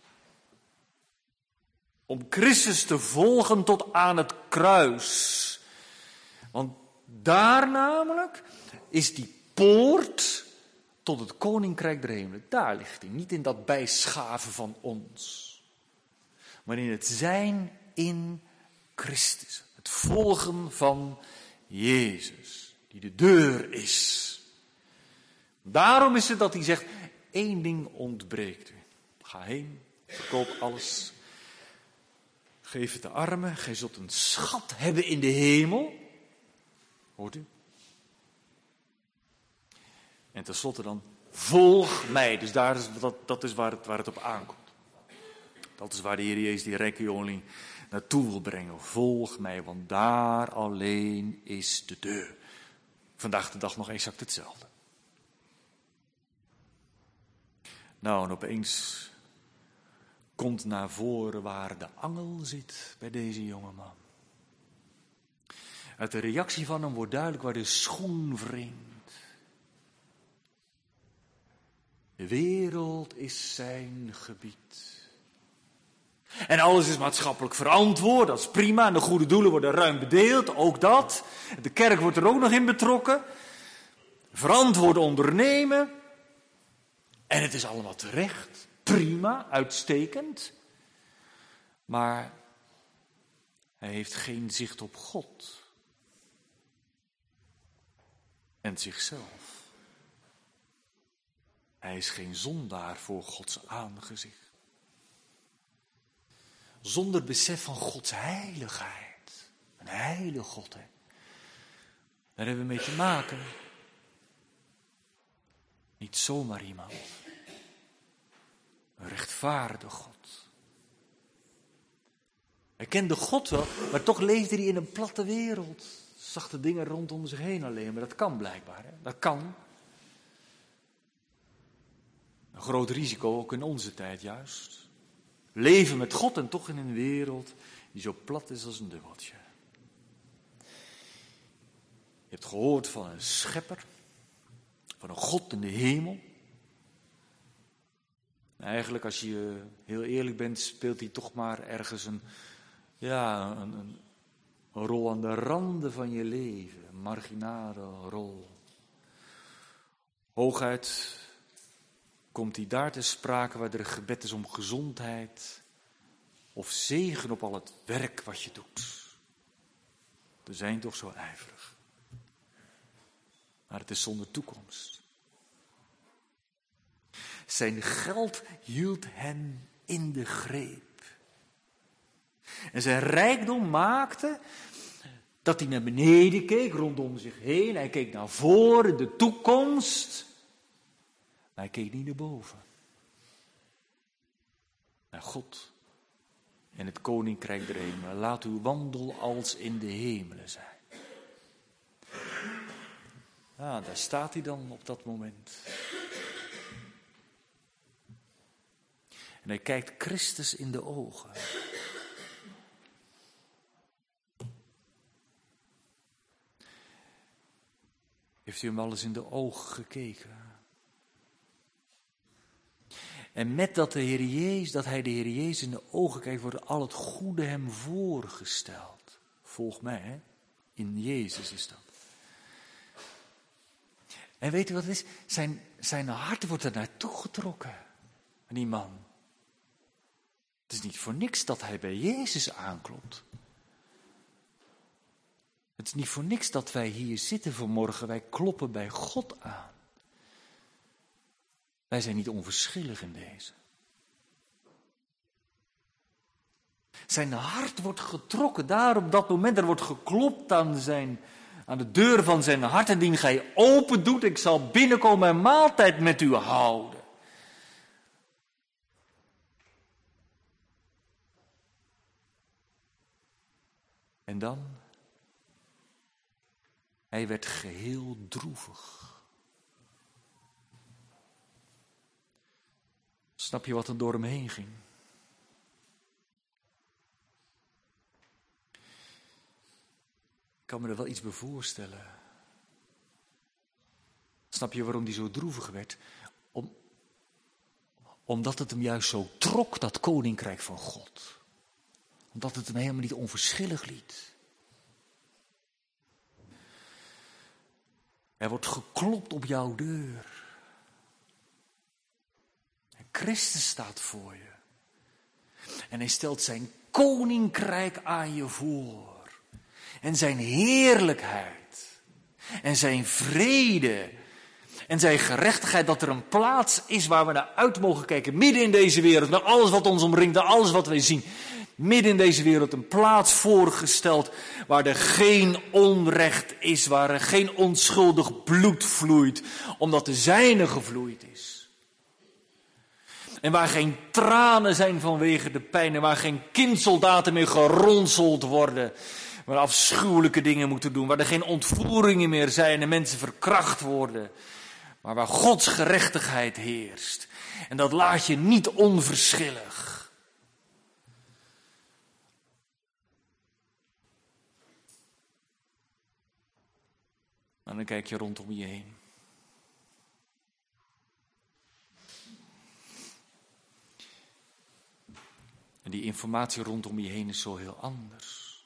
Om Christus te volgen tot aan het kruis. Want daar namelijk is die poort tot het koninkrijk der hemelen. Daar ligt hij. Niet in dat bijschaven van ons. Maar in het zijn in Christus. Het volgen van Jezus. Die de deur is. Daarom is het dat hij zegt, 1 ding ontbreekt u. Ga heen, verkoop alles. Geef het de armen, gij zult een schat hebben in de hemel. Hoort u? En tenslotte dan, volg mij. Dus dat is waar het op aankomt. Dat is waar de Heer Jezus die rijke jongeling naartoe wil brengen. Volg mij, want daar alleen is de deur. Vandaag de dag nog exact hetzelfde. Nou, en opeens komt naar voren waar de angel zit bij deze jongeman. Uit de reactie van hem wordt duidelijk waar de schoen wringt. De wereld is zijn gebied. En alles is maatschappelijk verantwoord, dat is prima. En de goede doelen worden ruim bedeeld, ook dat. De kerk wordt er ook nog in betrokken. Verantwoord ondernemen. En het is allemaal terecht. Prima, uitstekend. Maar hij heeft geen zicht op God. En zichzelf. Hij is geen zondaar voor Gods aangezicht. Zonder besef van Gods heiligheid. Een heilige God, hè. Daar hebben we mee te maken. Niet zomaar iemand. Een rechtvaardige God. Hij kende God wel, maar toch leefde hij in een platte wereld. Zag de dingen rondom zich heen alleen, maar dat kan blijkbaar. Hè? Dat kan. Een groot risico, ook in onze tijd juist. Leven met God en toch in een wereld die zo plat is als een dubbeltje. Je hebt gehoord van een schepper, van een God in de hemel. Eigenlijk, als je heel eerlijk bent, speelt hij toch maar ergens een rol aan de randen van je leven. Een marginale rol. Hooguit komt hij daar te sprake waar er gebed is om gezondheid of zegen op al het werk wat je doet. We zijn toch zo ijverig. Maar het is zonder toekomst. Zijn geld hield hem in de greep. En zijn rijkdom maakte dat hij naar beneden keek, rondom zich heen. Hij keek naar voren, de toekomst. Maar hij keek niet naar boven. Naar God en het koninkrijk der hemelen. Laat uw wandel als in de hemelen zijn. Ja, daar staat hij dan op dat moment. En hij kijkt Christus in de ogen. Heeft u hem al eens in de ogen gekeken? En met dat hij de Heer Jezus in de ogen kijkt, wordt al het goede hem voorgesteld. Volg mij, hè? In Jezus is dat. En weet u wat het is? Zijn hart wordt er naartoe getrokken. Die man. Het is niet voor niks dat hij bij Jezus aanklopt. Het is niet voor niks dat wij hier zitten vanmorgen. Wij kloppen bij God aan. Wij zijn niet onverschillig in deze. Zijn hart wordt getrokken. Daar op dat moment, er wordt geklopt aan de deur van zijn hart. En die gij open doet, ik zal binnenkomen en maaltijd met u houden. En dan? Hij werd geheel droevig. Snap je wat er door hem heen ging? Ik kan me er wel iets bij voorstellen. Snap je waarom hij zo droevig werd? Omdat het hem juist zo trok, dat koninkrijk van God. Omdat het hem helemaal niet onverschillig liet. Er wordt geklopt op jouw deur. En Christus staat voor je. En hij stelt zijn koninkrijk aan je voor. En zijn heerlijkheid. En zijn vrede. En zijn gerechtigheid, dat er een plaats is waar we naar uit mogen kijken. Midden in deze wereld, naar alles wat ons omringt, naar alles wat wij zien. Midden in deze wereld een plaats voorgesteld waar er geen onrecht is, waar er geen onschuldig bloed vloeit, omdat de zijne gevloeid is. En waar geen tranen zijn vanwege de pijn en waar geen kindsoldaten meer geronseld worden, waar afschuwelijke dingen moeten doen, waar er geen ontvoeringen meer zijn en mensen verkracht worden, maar waar Gods gerechtigheid heerst. En dat laat je niet onverschillig. En dan kijk je rondom je heen. En die informatie rondom je heen is zo heel anders.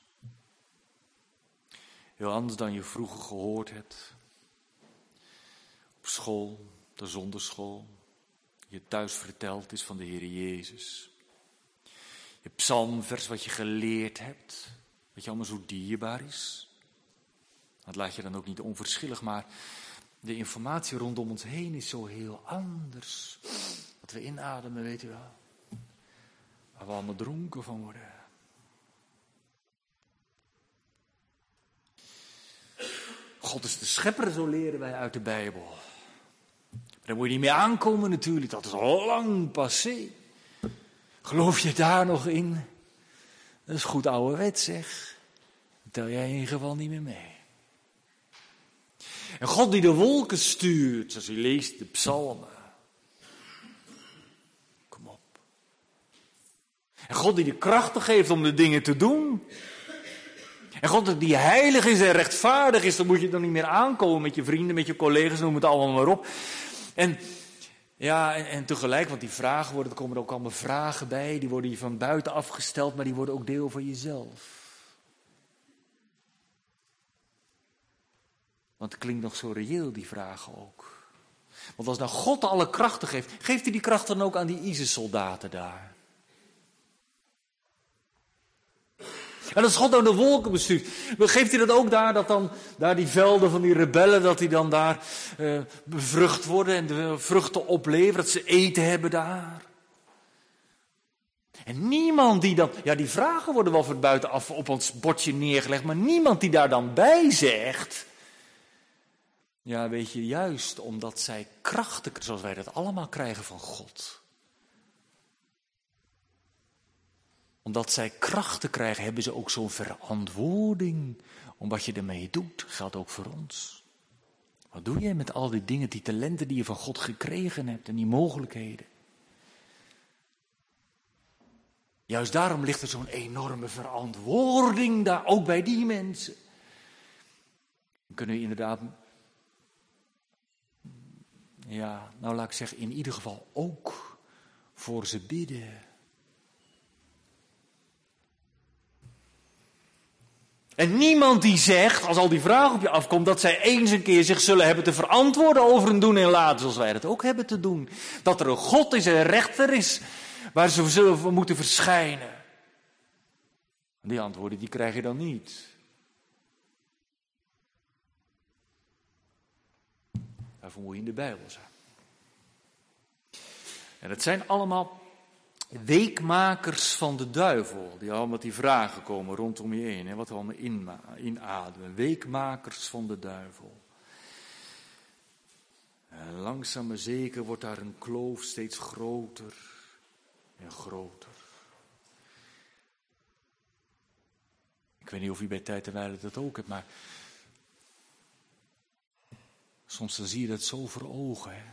Heel anders dan je vroeger gehoord hebt. Op school, de zonderschool. Je thuis verteld is van de Heer Jezus. Je psalmvers wat je geleerd hebt. Wat je allemaal zo dierbaar is. Dat laat je dan ook niet onverschillig, maar de informatie rondom ons heen is zo heel anders. Wat we inademen, weet u wel. Waar we allemaal dronken van worden. God is de schepper, zo leren wij uit de Bijbel. Maar daar moet je niet mee aankomen natuurlijk, dat is al lang passé. Geloof je daar nog in? Dat is goed ouderwets zeg. Dan tel jij in ieder geval niet meer mee. En God die de wolken stuurt, zoals u leest de psalmen. Kom op. En God die de krachten geeft om de dingen te doen. En God die heilig is en rechtvaardig is, dan moet je dan niet meer aankomen met je vrienden, met je collega's, noem het allemaal maar op. En ja, en tegelijk, want die vragen worden, er komen er ook allemaal vragen bij, die worden je van buiten afgesteld, maar die worden ook deel van jezelf. Want het klinkt nog zo reëel, die vragen ook. Want als nou God alle krachten geeft, geeft hij die krachten dan ook aan die ISIS-soldaten daar? En als God nou de wolken bestuurt, geeft hij dat ook daar, dat dan daar die velden van die rebellen, dat die dan daar bevrucht worden en de vruchten opleveren, dat ze eten hebben daar? En niemand die dan, ja die vragen worden wel van buitenaf op ons bordje neergelegd, maar niemand die daar dan bij zegt, ja weet je, juist omdat zij krachten, zoals wij dat allemaal krijgen van God. Omdat zij krachten krijgen, hebben ze ook zo'n verantwoording om wat je ermee doet. Geldt ook voor ons. Wat doe jij met al die dingen, die talenten die je van God gekregen hebt en die mogelijkheden? Juist daarom ligt er zo'n enorme verantwoording daar, ook bij die mensen. Dan kunnen we inderdaad, ja, nou laat ik zeggen, in ieder geval ook voor ze bidden. En niemand die zegt, als al die vragen op je afkomt, dat zij eens een keer zich zullen hebben te verantwoorden over hun doen en laten, zoals wij dat ook hebben te doen. Dat er een God is en een rechter is, waar ze zullen voor moeten verschijnen. En die antwoorden, die krijg je dan niet. Daarvoor moet je in de Bijbel zijn. En het zijn allemaal, weekmakers van de duivel, die allemaal met die vragen komen rondom je heen, hè, wat we allemaal inademen. Weekmakers van de duivel. En langzaam maar zeker wordt daar een kloof steeds groter en groter. Ik weet niet of u bij tijd en wijle dat ook hebt, maar soms dan zie je dat zo voor ogen. Hè?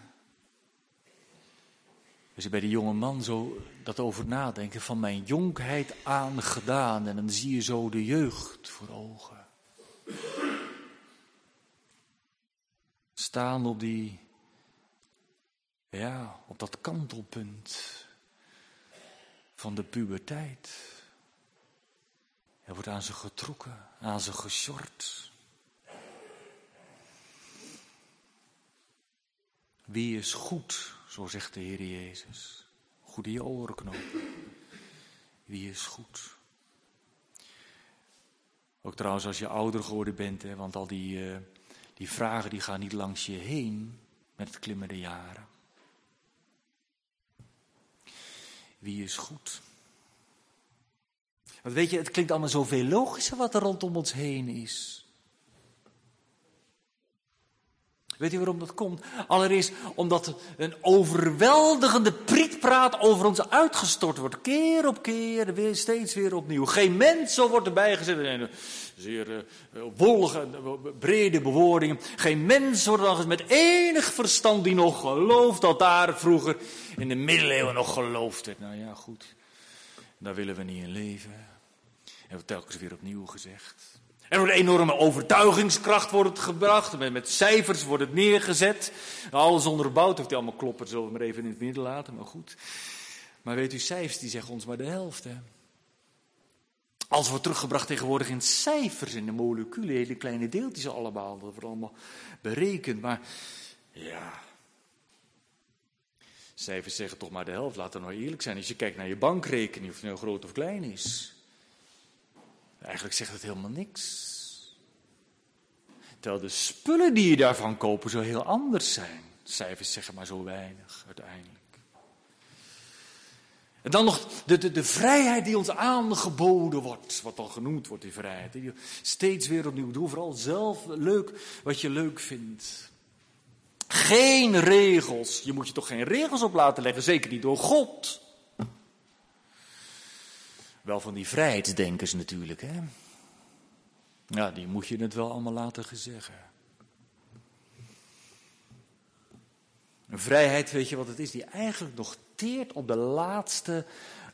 Als je bij die jonge man zo dat over nadenkt, van mijn jonkheid aan gedaan, en dan zie je zo de jeugd voor ogen. Staan op die, op dat kantelpunt van de puberteit. Er wordt aan ze getrokken, aan ze gesjord. Wie is goed, zo zegt de Heer Jezus. Goed in je oren knopen. Wie is goed? Ook trouwens als je ouder geworden bent, hè, want al die vragen die gaan niet langs je heen met het klimmen der jaren. Wie is goed? Want weet je, het klinkt allemaal zoveel logischer wat er rondom ons heen is. Weet u waarom dat komt? Allereerst omdat een overweldigende prietpraat over ons uitgestort wordt. Keer op keer, weer, steeds weer opnieuw. Geen mens, zo wordt erbij gezet. Zeer wollige, brede bewoordingen. Geen mens wordt dan met enig verstand die nog gelooft dat daar vroeger in de middeleeuwen nog geloofd werd. Nou ja, goed. Daar willen we niet in leven. En wordt telkens weer opnieuw gezegd. Er wordt een enorme overtuigingskracht wordt gebracht. Met cijfers wordt het neergezet. Alles onderbouwd. Of die allemaal kloppen, zullen we maar even in het midden laten. Maar goed. Maar weet u, cijfers die zeggen ons maar de helft. Hè? Alles wordt teruggebracht tegenwoordig in cijfers. In de moleculen. Hele kleine deeltjes allemaal. Dat wordt allemaal berekend. Maar ja. Cijfers zeggen toch maar de helft. Laten we nou eerlijk zijn. Als je kijkt naar je bankrekening. Of het nou groot of klein is. Eigenlijk zegt het helemaal niks. Terwijl de spullen die je daarvan kopen zo heel anders zijn. Cijfers zeggen maar zo weinig uiteindelijk. En dan nog de vrijheid die ons aangeboden wordt. Wat al genoemd wordt, die vrijheid. Die steeds weer opnieuw. Doe vooral zelf leuk wat je leuk vindt. Geen regels. Je moet je toch geen regels op laten leggen. Zeker niet door God. Wel van die vrijheidsdenkers natuurlijk, hè. Ja, die moet je het wel allemaal laten gezeggen. Een vrijheid, weet je wat het is, die eigenlijk nog teert op de laatste,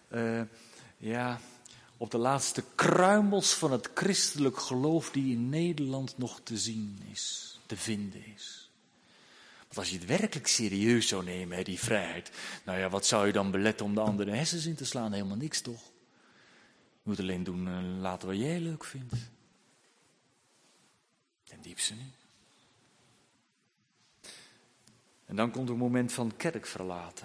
op de laatste kruimels van het christelijk geloof die in Nederland nog te zien is, te vinden is. Want als je het werkelijk serieus zou nemen, hè, die vrijheid, nou ja, wat zou je dan beletten om de andere hersens in te slaan? Helemaal niks, toch? Je moet alleen doen en laten wat jij leuk vindt. Ten diepste niet. En dan komt het moment van kerk verlaten.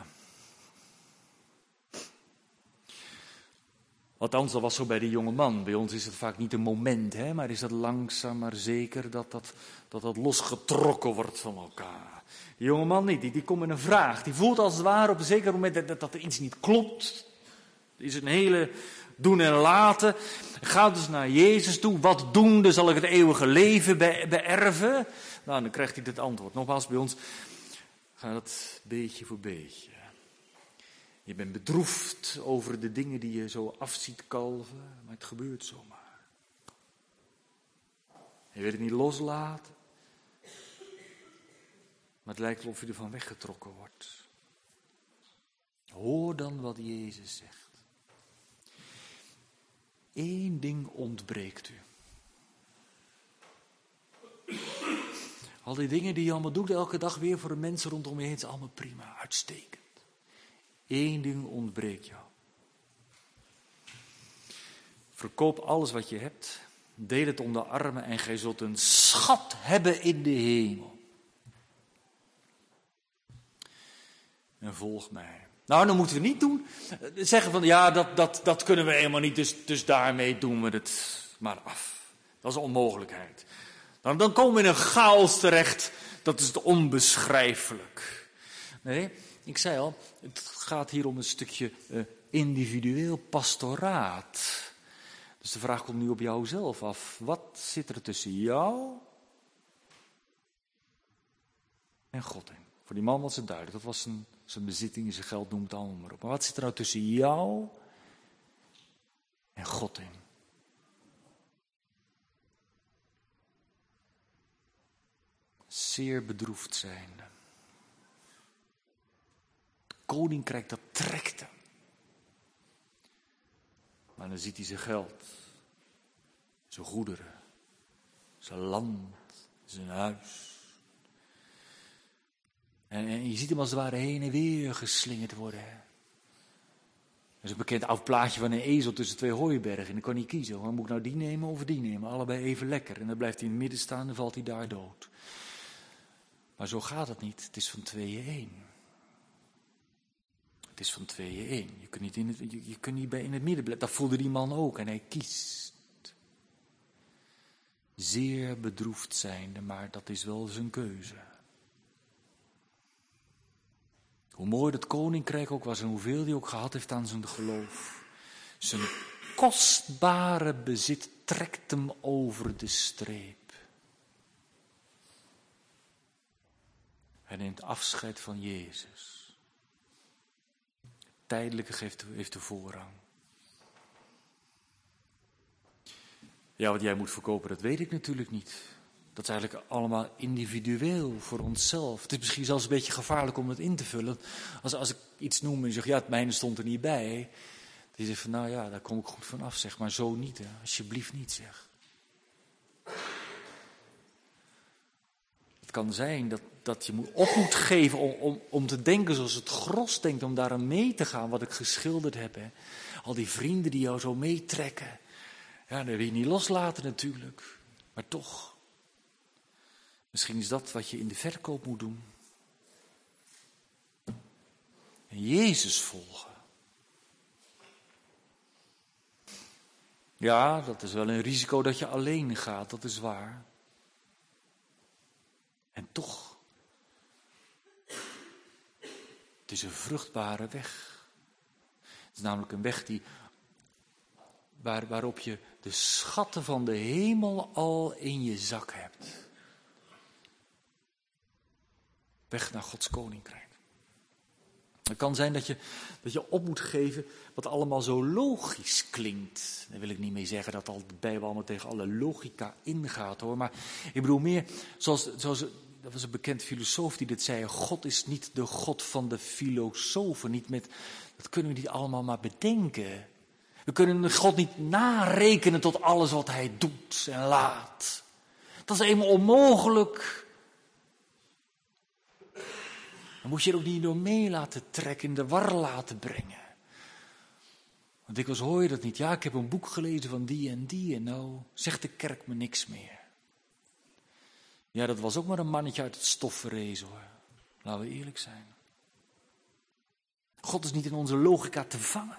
Althans, dat was zo bij die jonge man. Bij ons is het vaak niet een moment, hè, maar is het langzaam maar zeker dat losgetrokken wordt van elkaar. Die jonge man niet, die komt met een vraag. Die voelt als het ware op een zeker moment dat er iets niet klopt. Er is een hele doen en laten. Gaat dus naar Jezus toe. Wat doen? Zal ik het eeuwige leven beërven? Nou, dan krijgt hij dit antwoord. Nogmaals, bij ons gaat het beetje voor beetje. Je bent bedroefd over de dingen die je zo af ziet kalven, maar het gebeurt zomaar. Je wil het niet loslaten, maar het lijkt alsof je ervan weggetrokken wordt. Hoor dan wat Jezus zegt. Eén ding ontbreekt u. Al die dingen die je allemaal doet elke dag weer voor de mensen rondom je heen, is allemaal prima, uitstekend. Eén ding ontbreekt jou. Verkoop alles wat je hebt, deel het onder armen en gij zult een schat hebben in de hemel. En volg mij. Nou, dan moeten we niet doen. Zeggen van, ja, dat kunnen we helemaal niet, dus daarmee doen we het maar af. Dat is een onmogelijkheid. Dan komen we in een chaos terecht, dat is onbeschrijfelijk. Nee, ik zei al, het gaat hier om een stukje individueel pastoraat. Dus de vraag komt nu op jou zelf af. Wat zit er tussen jou en God in? Voor die man was het duidelijk. Dat was zijn bezitting, zijn geld, noem het allemaal maar op. Maar wat zit er nou tussen jou en God in? Zeer bedroefd zijnde. Het koninkrijk dat trekt hem. Maar dan ziet hij zijn geld, zijn goederen, zijn land, zijn huis. En je ziet hem als het ware heen en weer geslingerd worden. Hè? Dat is een bekend oud plaatje van een ezel tussen twee hooibergen. En dan kan hij kiezen, moet ik nou die nemen of die nemen? Allebei even lekker. En dan blijft hij in het midden staan en valt hij daar dood. Maar zo gaat het niet. Het is van tweeën één. Het is van tweeën één. Je kunt niet in het midden blijven. Dat voelde die man ook. En hij kiest. Zeer bedroefd zijnde, maar dat is wel zijn keuze. Hoe mooi dat koninkrijk ook was en hoeveel hij ook gehad heeft aan zijn geloof. Zijn kostbare bezit trekt hem over de streep. Hij neemt afscheid van Jezus. Het tijdelijke heeft de voorrang. Ja, wat jij moet verkopen, dat weet ik natuurlijk niet. Dat is eigenlijk allemaal individueel voor onszelf. Het is misschien zelfs een beetje gevaarlijk om het in te vullen. Als ik iets noem en je zegt, ja, het mijne stond er niet bij. Dan je zegt van, nou ja, daar kom ik goed van af, zeg. Maar zo niet, hè. Alsjeblieft niet, zeg. Het kan zijn dat je op moet geven om te denken zoals het gros denkt. Om daar aan mee te gaan, wat ik geschilderd heb. Hè. Al die vrienden die jou zo meetrekken. Ja, dat wil je niet loslaten natuurlijk. Maar toch. Misschien is dat wat je in de verkoop moet doen. En Jezus volgen. Ja, dat is wel een risico dat je alleen gaat, dat is waar. En toch. Het is een vruchtbare weg. Het is namelijk een weg waarop je de schatten van de hemel al in je zak hebt. Weg naar Gods koninkrijk. Het kan zijn dat je op moet geven wat allemaal zo logisch klinkt. Daar wil ik niet mee zeggen dat de Bijbel allemaal tegen alle logica ingaat, hoor. Maar ik bedoel meer, zoals dat was een bekend filosoof die dit zei. God is niet de God van de filosofen. Dat kunnen we niet allemaal maar bedenken. We kunnen God niet narekenen tot alles wat hij doet en laat. Dat is eenmaal onmogelijk. Dan moet je er ook niet door mee laten trekken, in de war laten brengen. Want dikwijls hoor je dat niet. Ja, ik heb een boek gelezen van die en die en nou zegt de kerk me niks meer. Ja, dat was ook maar een mannetje uit het stof verrezen, hoor. Laten we eerlijk zijn. God is niet in onze logica te vangen.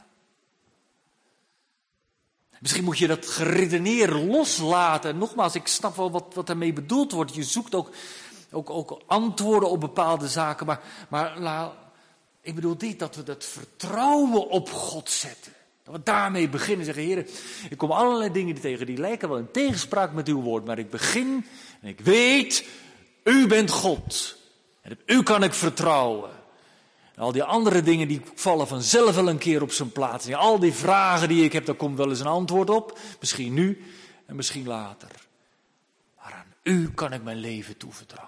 Misschien moet je dat geredeneer loslaten. En nogmaals, ik snap wel wat daarmee bedoeld wordt. Je zoekt ook antwoorden op bepaalde zaken. Maar ik bedoel dit, dat we dat vertrouwen op God zetten. Dat we daarmee beginnen. Zeggen, Heer, ik kom allerlei dingen tegen die lijken wel in tegenspraak met uw woord. Maar ik begin en ik weet, u bent God. En op u kan ik vertrouwen. En al die andere dingen die vallen vanzelf wel een keer op zijn plaats. En al die vragen die ik heb, daar komt wel eens een antwoord op. Misschien nu en misschien later. Maar aan u kan ik mijn leven toevertrouwen.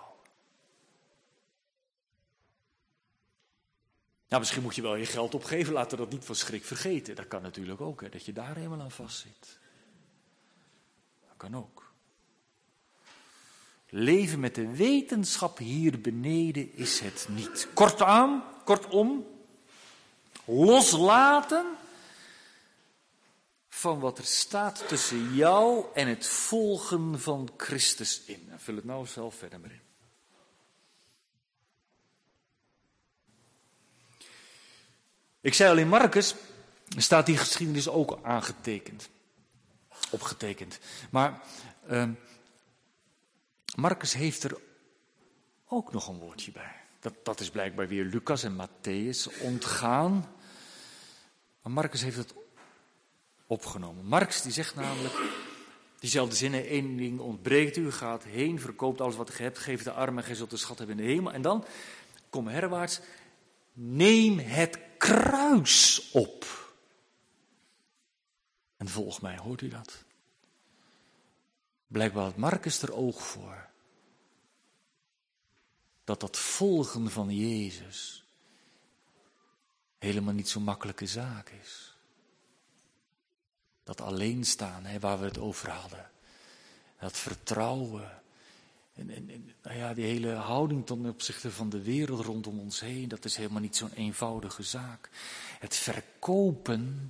Nou, misschien moet je wel je geld opgeven. Laten we dat niet van schrik vergeten. Dat kan natuurlijk ook, hè, dat je daar helemaal aan vastzit. Dat kan ook. Leven met de wetenschap hier beneden is het niet. Kortom, loslaten van wat er staat tussen jou en het volgen van Christus in. En vul het nou zelf verder maar in. Ik zei al, in Marcus staat die geschiedenis ook opgetekend. Maar Marcus heeft er ook nog een woordje bij. Dat is blijkbaar weer Lucas en Matthäus ontgaan. Maar Marcus heeft het opgenomen. Marcus die zegt namelijk, diezelfde zinnen, één ding ontbreekt u, gaat heen, verkoopt alles wat u hebt, geeft de armen en gij zult de schat hebben in de hemel. En dan, kom herwaarts, neem het kruis op. En volg mij, hoort u dat? Blijkbaar had Marcus er oog voor. Dat volgen van Jezus helemaal niet zo'n makkelijke zaak is. Dat alleenstaan, waar we het over hadden. Dat vertrouwen. En die hele houding ten opzichte van de wereld rondom ons heen, dat is helemaal niet zo'n eenvoudige zaak. Het verkopen,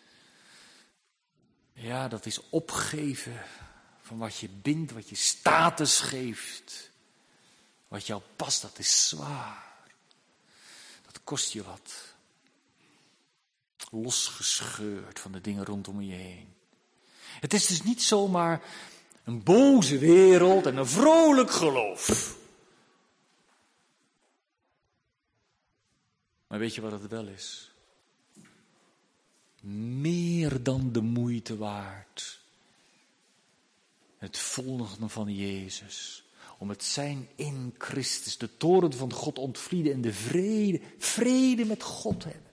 dat is opgeven van wat je bindt, wat je status geeft. Wat jou past, dat is zwaar. Dat kost je wat. Losgescheurd van de dingen rondom je heen. Het is dus niet zomaar een boze wereld en een vrolijk geloof. Maar weet je wat het wel is? Meer dan de moeite waard. Het volgen van Jezus. Om het zijn in Christus, de toren van God ontvlieden en de vrede met God hebben.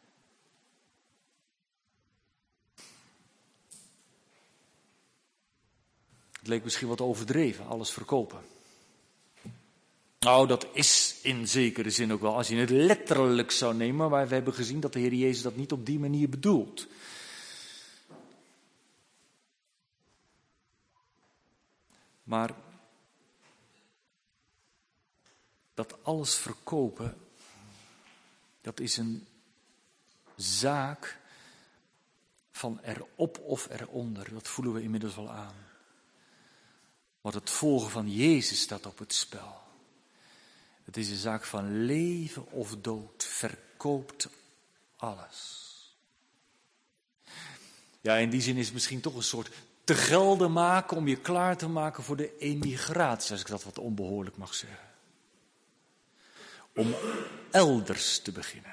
Het leek misschien wat overdreven, alles verkopen. Nou, dat is in zekere zin ook wel, als je het letterlijk zou nemen, maar we hebben gezien dat de Heer Jezus dat niet op die manier bedoelt. Maar dat alles verkopen, dat is een zaak van erop of eronder. Dat voelen we inmiddels wel aan. Want het volgen van Jezus staat op het spel. Het is een zaak van leven of dood. Verkoopt alles. Ja, in die zin is het misschien toch een soort te gelden maken om je klaar te maken voor de emigratie, als ik dat wat onbehoorlijk mag zeggen. Om elders te beginnen.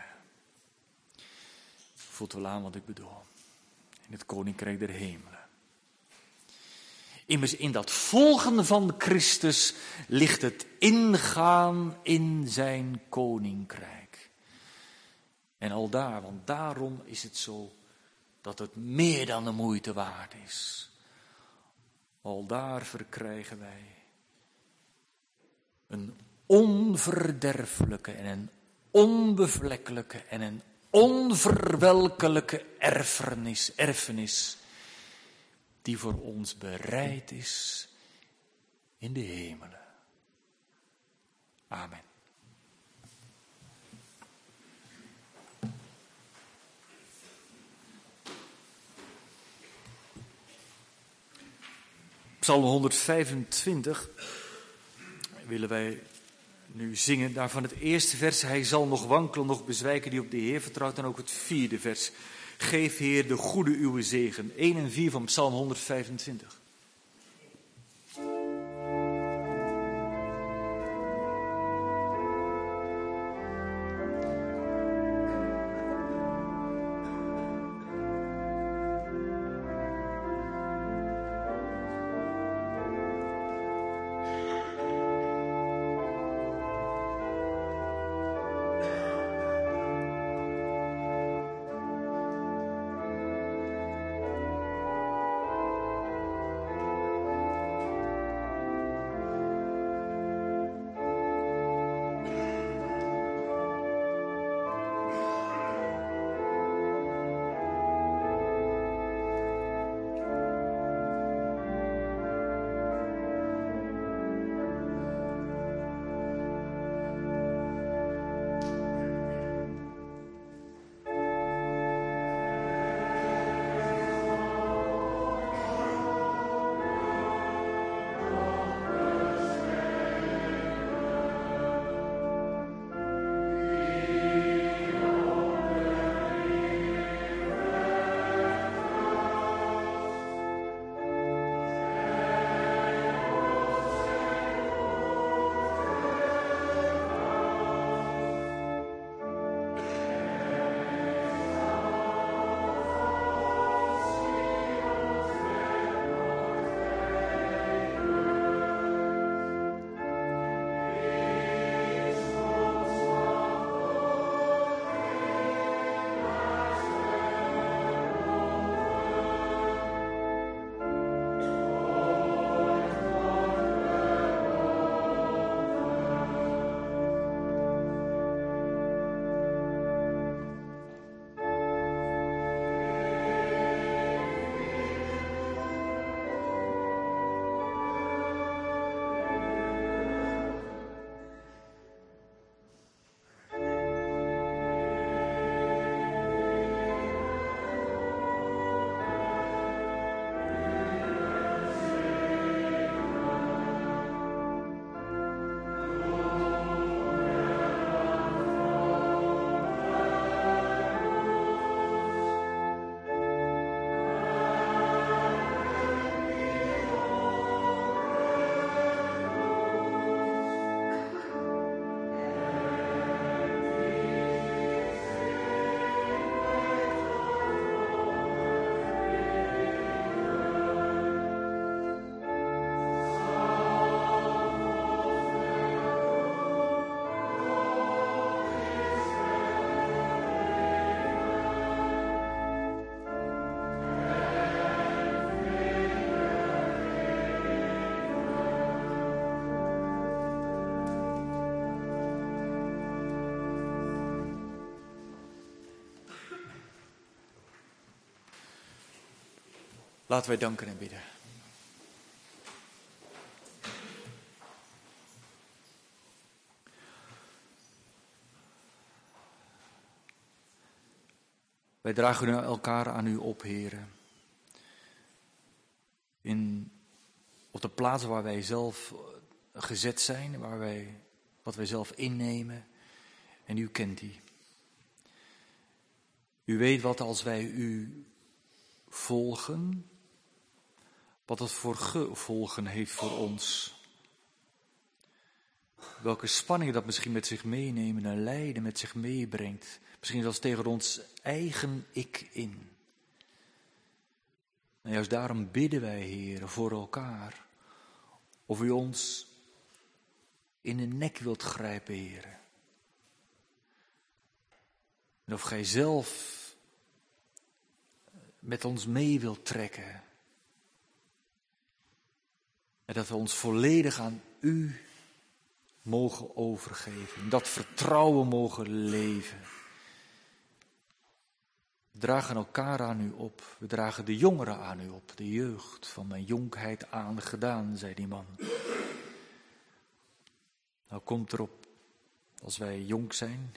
Voelt wel aan wat ik bedoel. In het koninkrijk der hemelen. Immers in dat volgen van Christus ligt het ingaan in zijn koninkrijk. En al daar, want daarom is het zo dat het meer dan de moeite waard is. Al daar verkrijgen wij een onverderfelijke en een onbevlekkelijke en een onverwelkelijke erfenis die voor ons bereid is in de hemelen. Amen. Psalm 125 willen wij nu zingen. Daarvan het eerste vers, hij zal nog wankelen, nog bezwijken die op de Heer vertrouwt. En ook het vierde vers, geef Heer de goede uwe zegen. 1 en 4 van Psalm 125. Laten wij danken en bidden. Wij dragen elkaar aan u op, Heere. Op de plaats waar wij zelf gezet zijn, wat wij zelf innemen. En u kent die. U weet wat als wij u volgen, wat het voor gevolgen heeft voor ons. Welke spanningen dat misschien met zich meenemen en lijden met zich meebrengt. Misschien zelfs tegen ons eigen ik in. En juist daarom bidden wij, Heer, voor elkaar. Of u ons in de nek wilt grijpen, Heer. En of gij zelf met ons mee wilt trekken. En dat we ons volledig aan u mogen overgeven. En dat vertrouwen mogen leven. We dragen elkaar aan u op. We dragen de jongeren aan u op. De jeugd van mijn jonkheid aangedaan, zei die man. Nou komt erop, als wij jong zijn,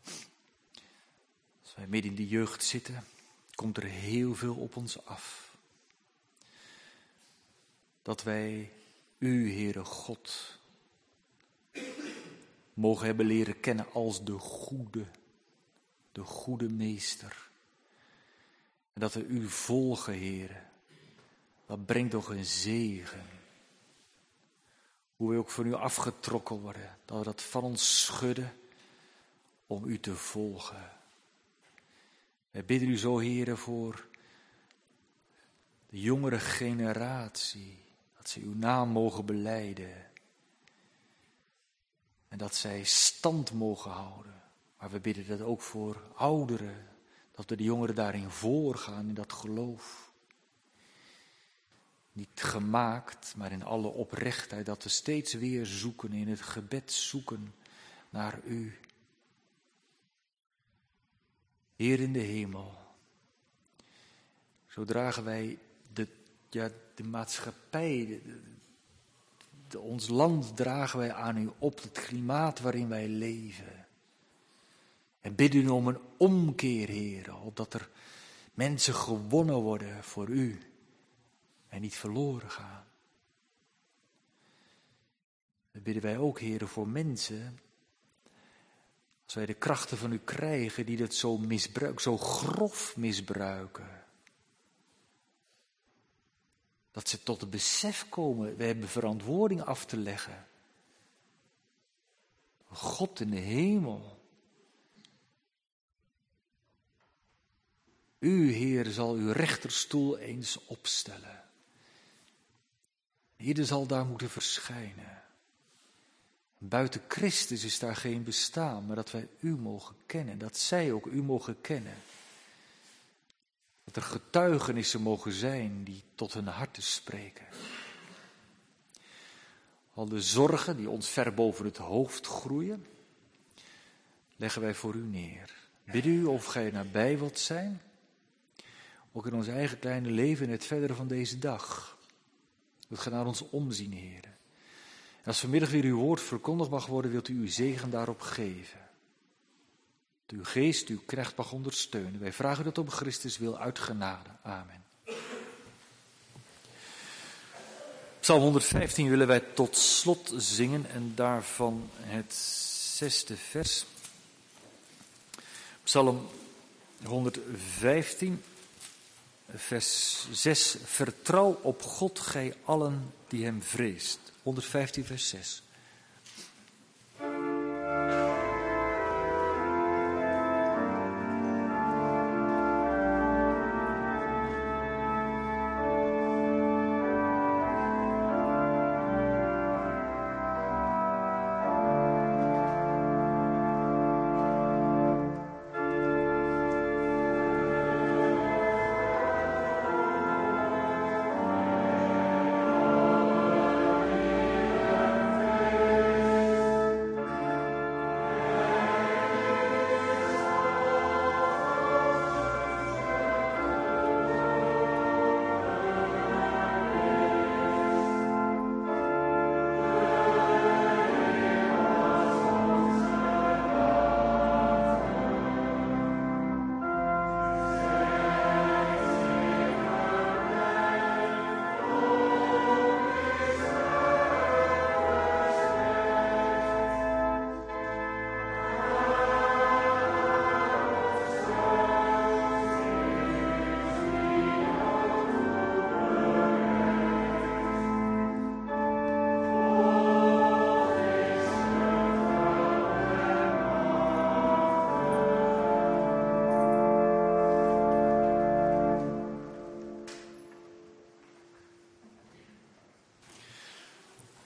als wij midden in de jeugd zitten, komt er heel veel op ons af. Dat wij u, Heere God, mogen hebben leren kennen als de goede meester. En dat we u volgen, Heere, dat brengt toch een zegen. Hoe we ook van u afgetrokken worden, dat we dat van ons schudden om u te volgen. Wij bidden u zo, Heere, voor de jongere generatie, dat ze uw naam mogen belijden. En dat zij stand mogen houden. Maar we bidden dat ook voor ouderen, dat we de jongeren daarin voorgaan, in dat geloof. Niet gemaakt, maar in alle oprechtheid, dat we steeds weer zoeken, in het gebed zoeken naar u. Heer in de hemel, zo dragen wij de maatschappij, ons land dragen wij aan u op, het klimaat waarin wij leven. En bidden u om een omkeer, Heer, opdat er mensen gewonnen worden voor u en niet verloren gaan. Dat bidden wij ook, Heer, voor mensen, als wij de krachten van u krijgen die dat zo misbruiken, zo grof misbruiken. Dat ze tot het besef komen, we hebben verantwoording af te leggen. God in de hemel. U, Heer, zal uw rechterstoel eens opstellen. Ieder zal daar moeten verschijnen. Buiten Christus is daar geen bestaan, maar dat wij u mogen kennen, dat zij ook u mogen kennen. Dat er getuigenissen mogen zijn die tot hun harten spreken. Al de zorgen die ons ver boven het hoofd groeien, leggen wij voor u neer. Bid u of gij nabij wilt zijn, ook in ons eigen kleine leven en het verdere van deze dag. Dat gij naar ons omzien, Heer. En als vanmiddag weer uw woord verkondigd mag worden, wilt u uw zegen daarop geven. Dat uw geest uw knecht mag ondersteunen. Wij vragen dat om Christus wil uit genade. Amen. Psalm 115 willen wij tot slot zingen en daarvan het 6e vers. Psalm 115, vers 6. Vertrouw op God, gij allen die hem vreest. 115, vers 6.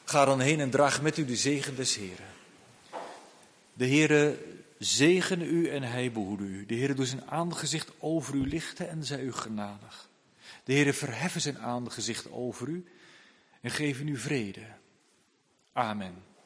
Ga dan heen en draag met u de zegen des Heren. De Heere zegene u en hij behoede u. De Heere doe zijn aangezicht over u lichten en zij u genadig. De Heere verheffen zijn aangezicht over u en geven u vrede. Amen.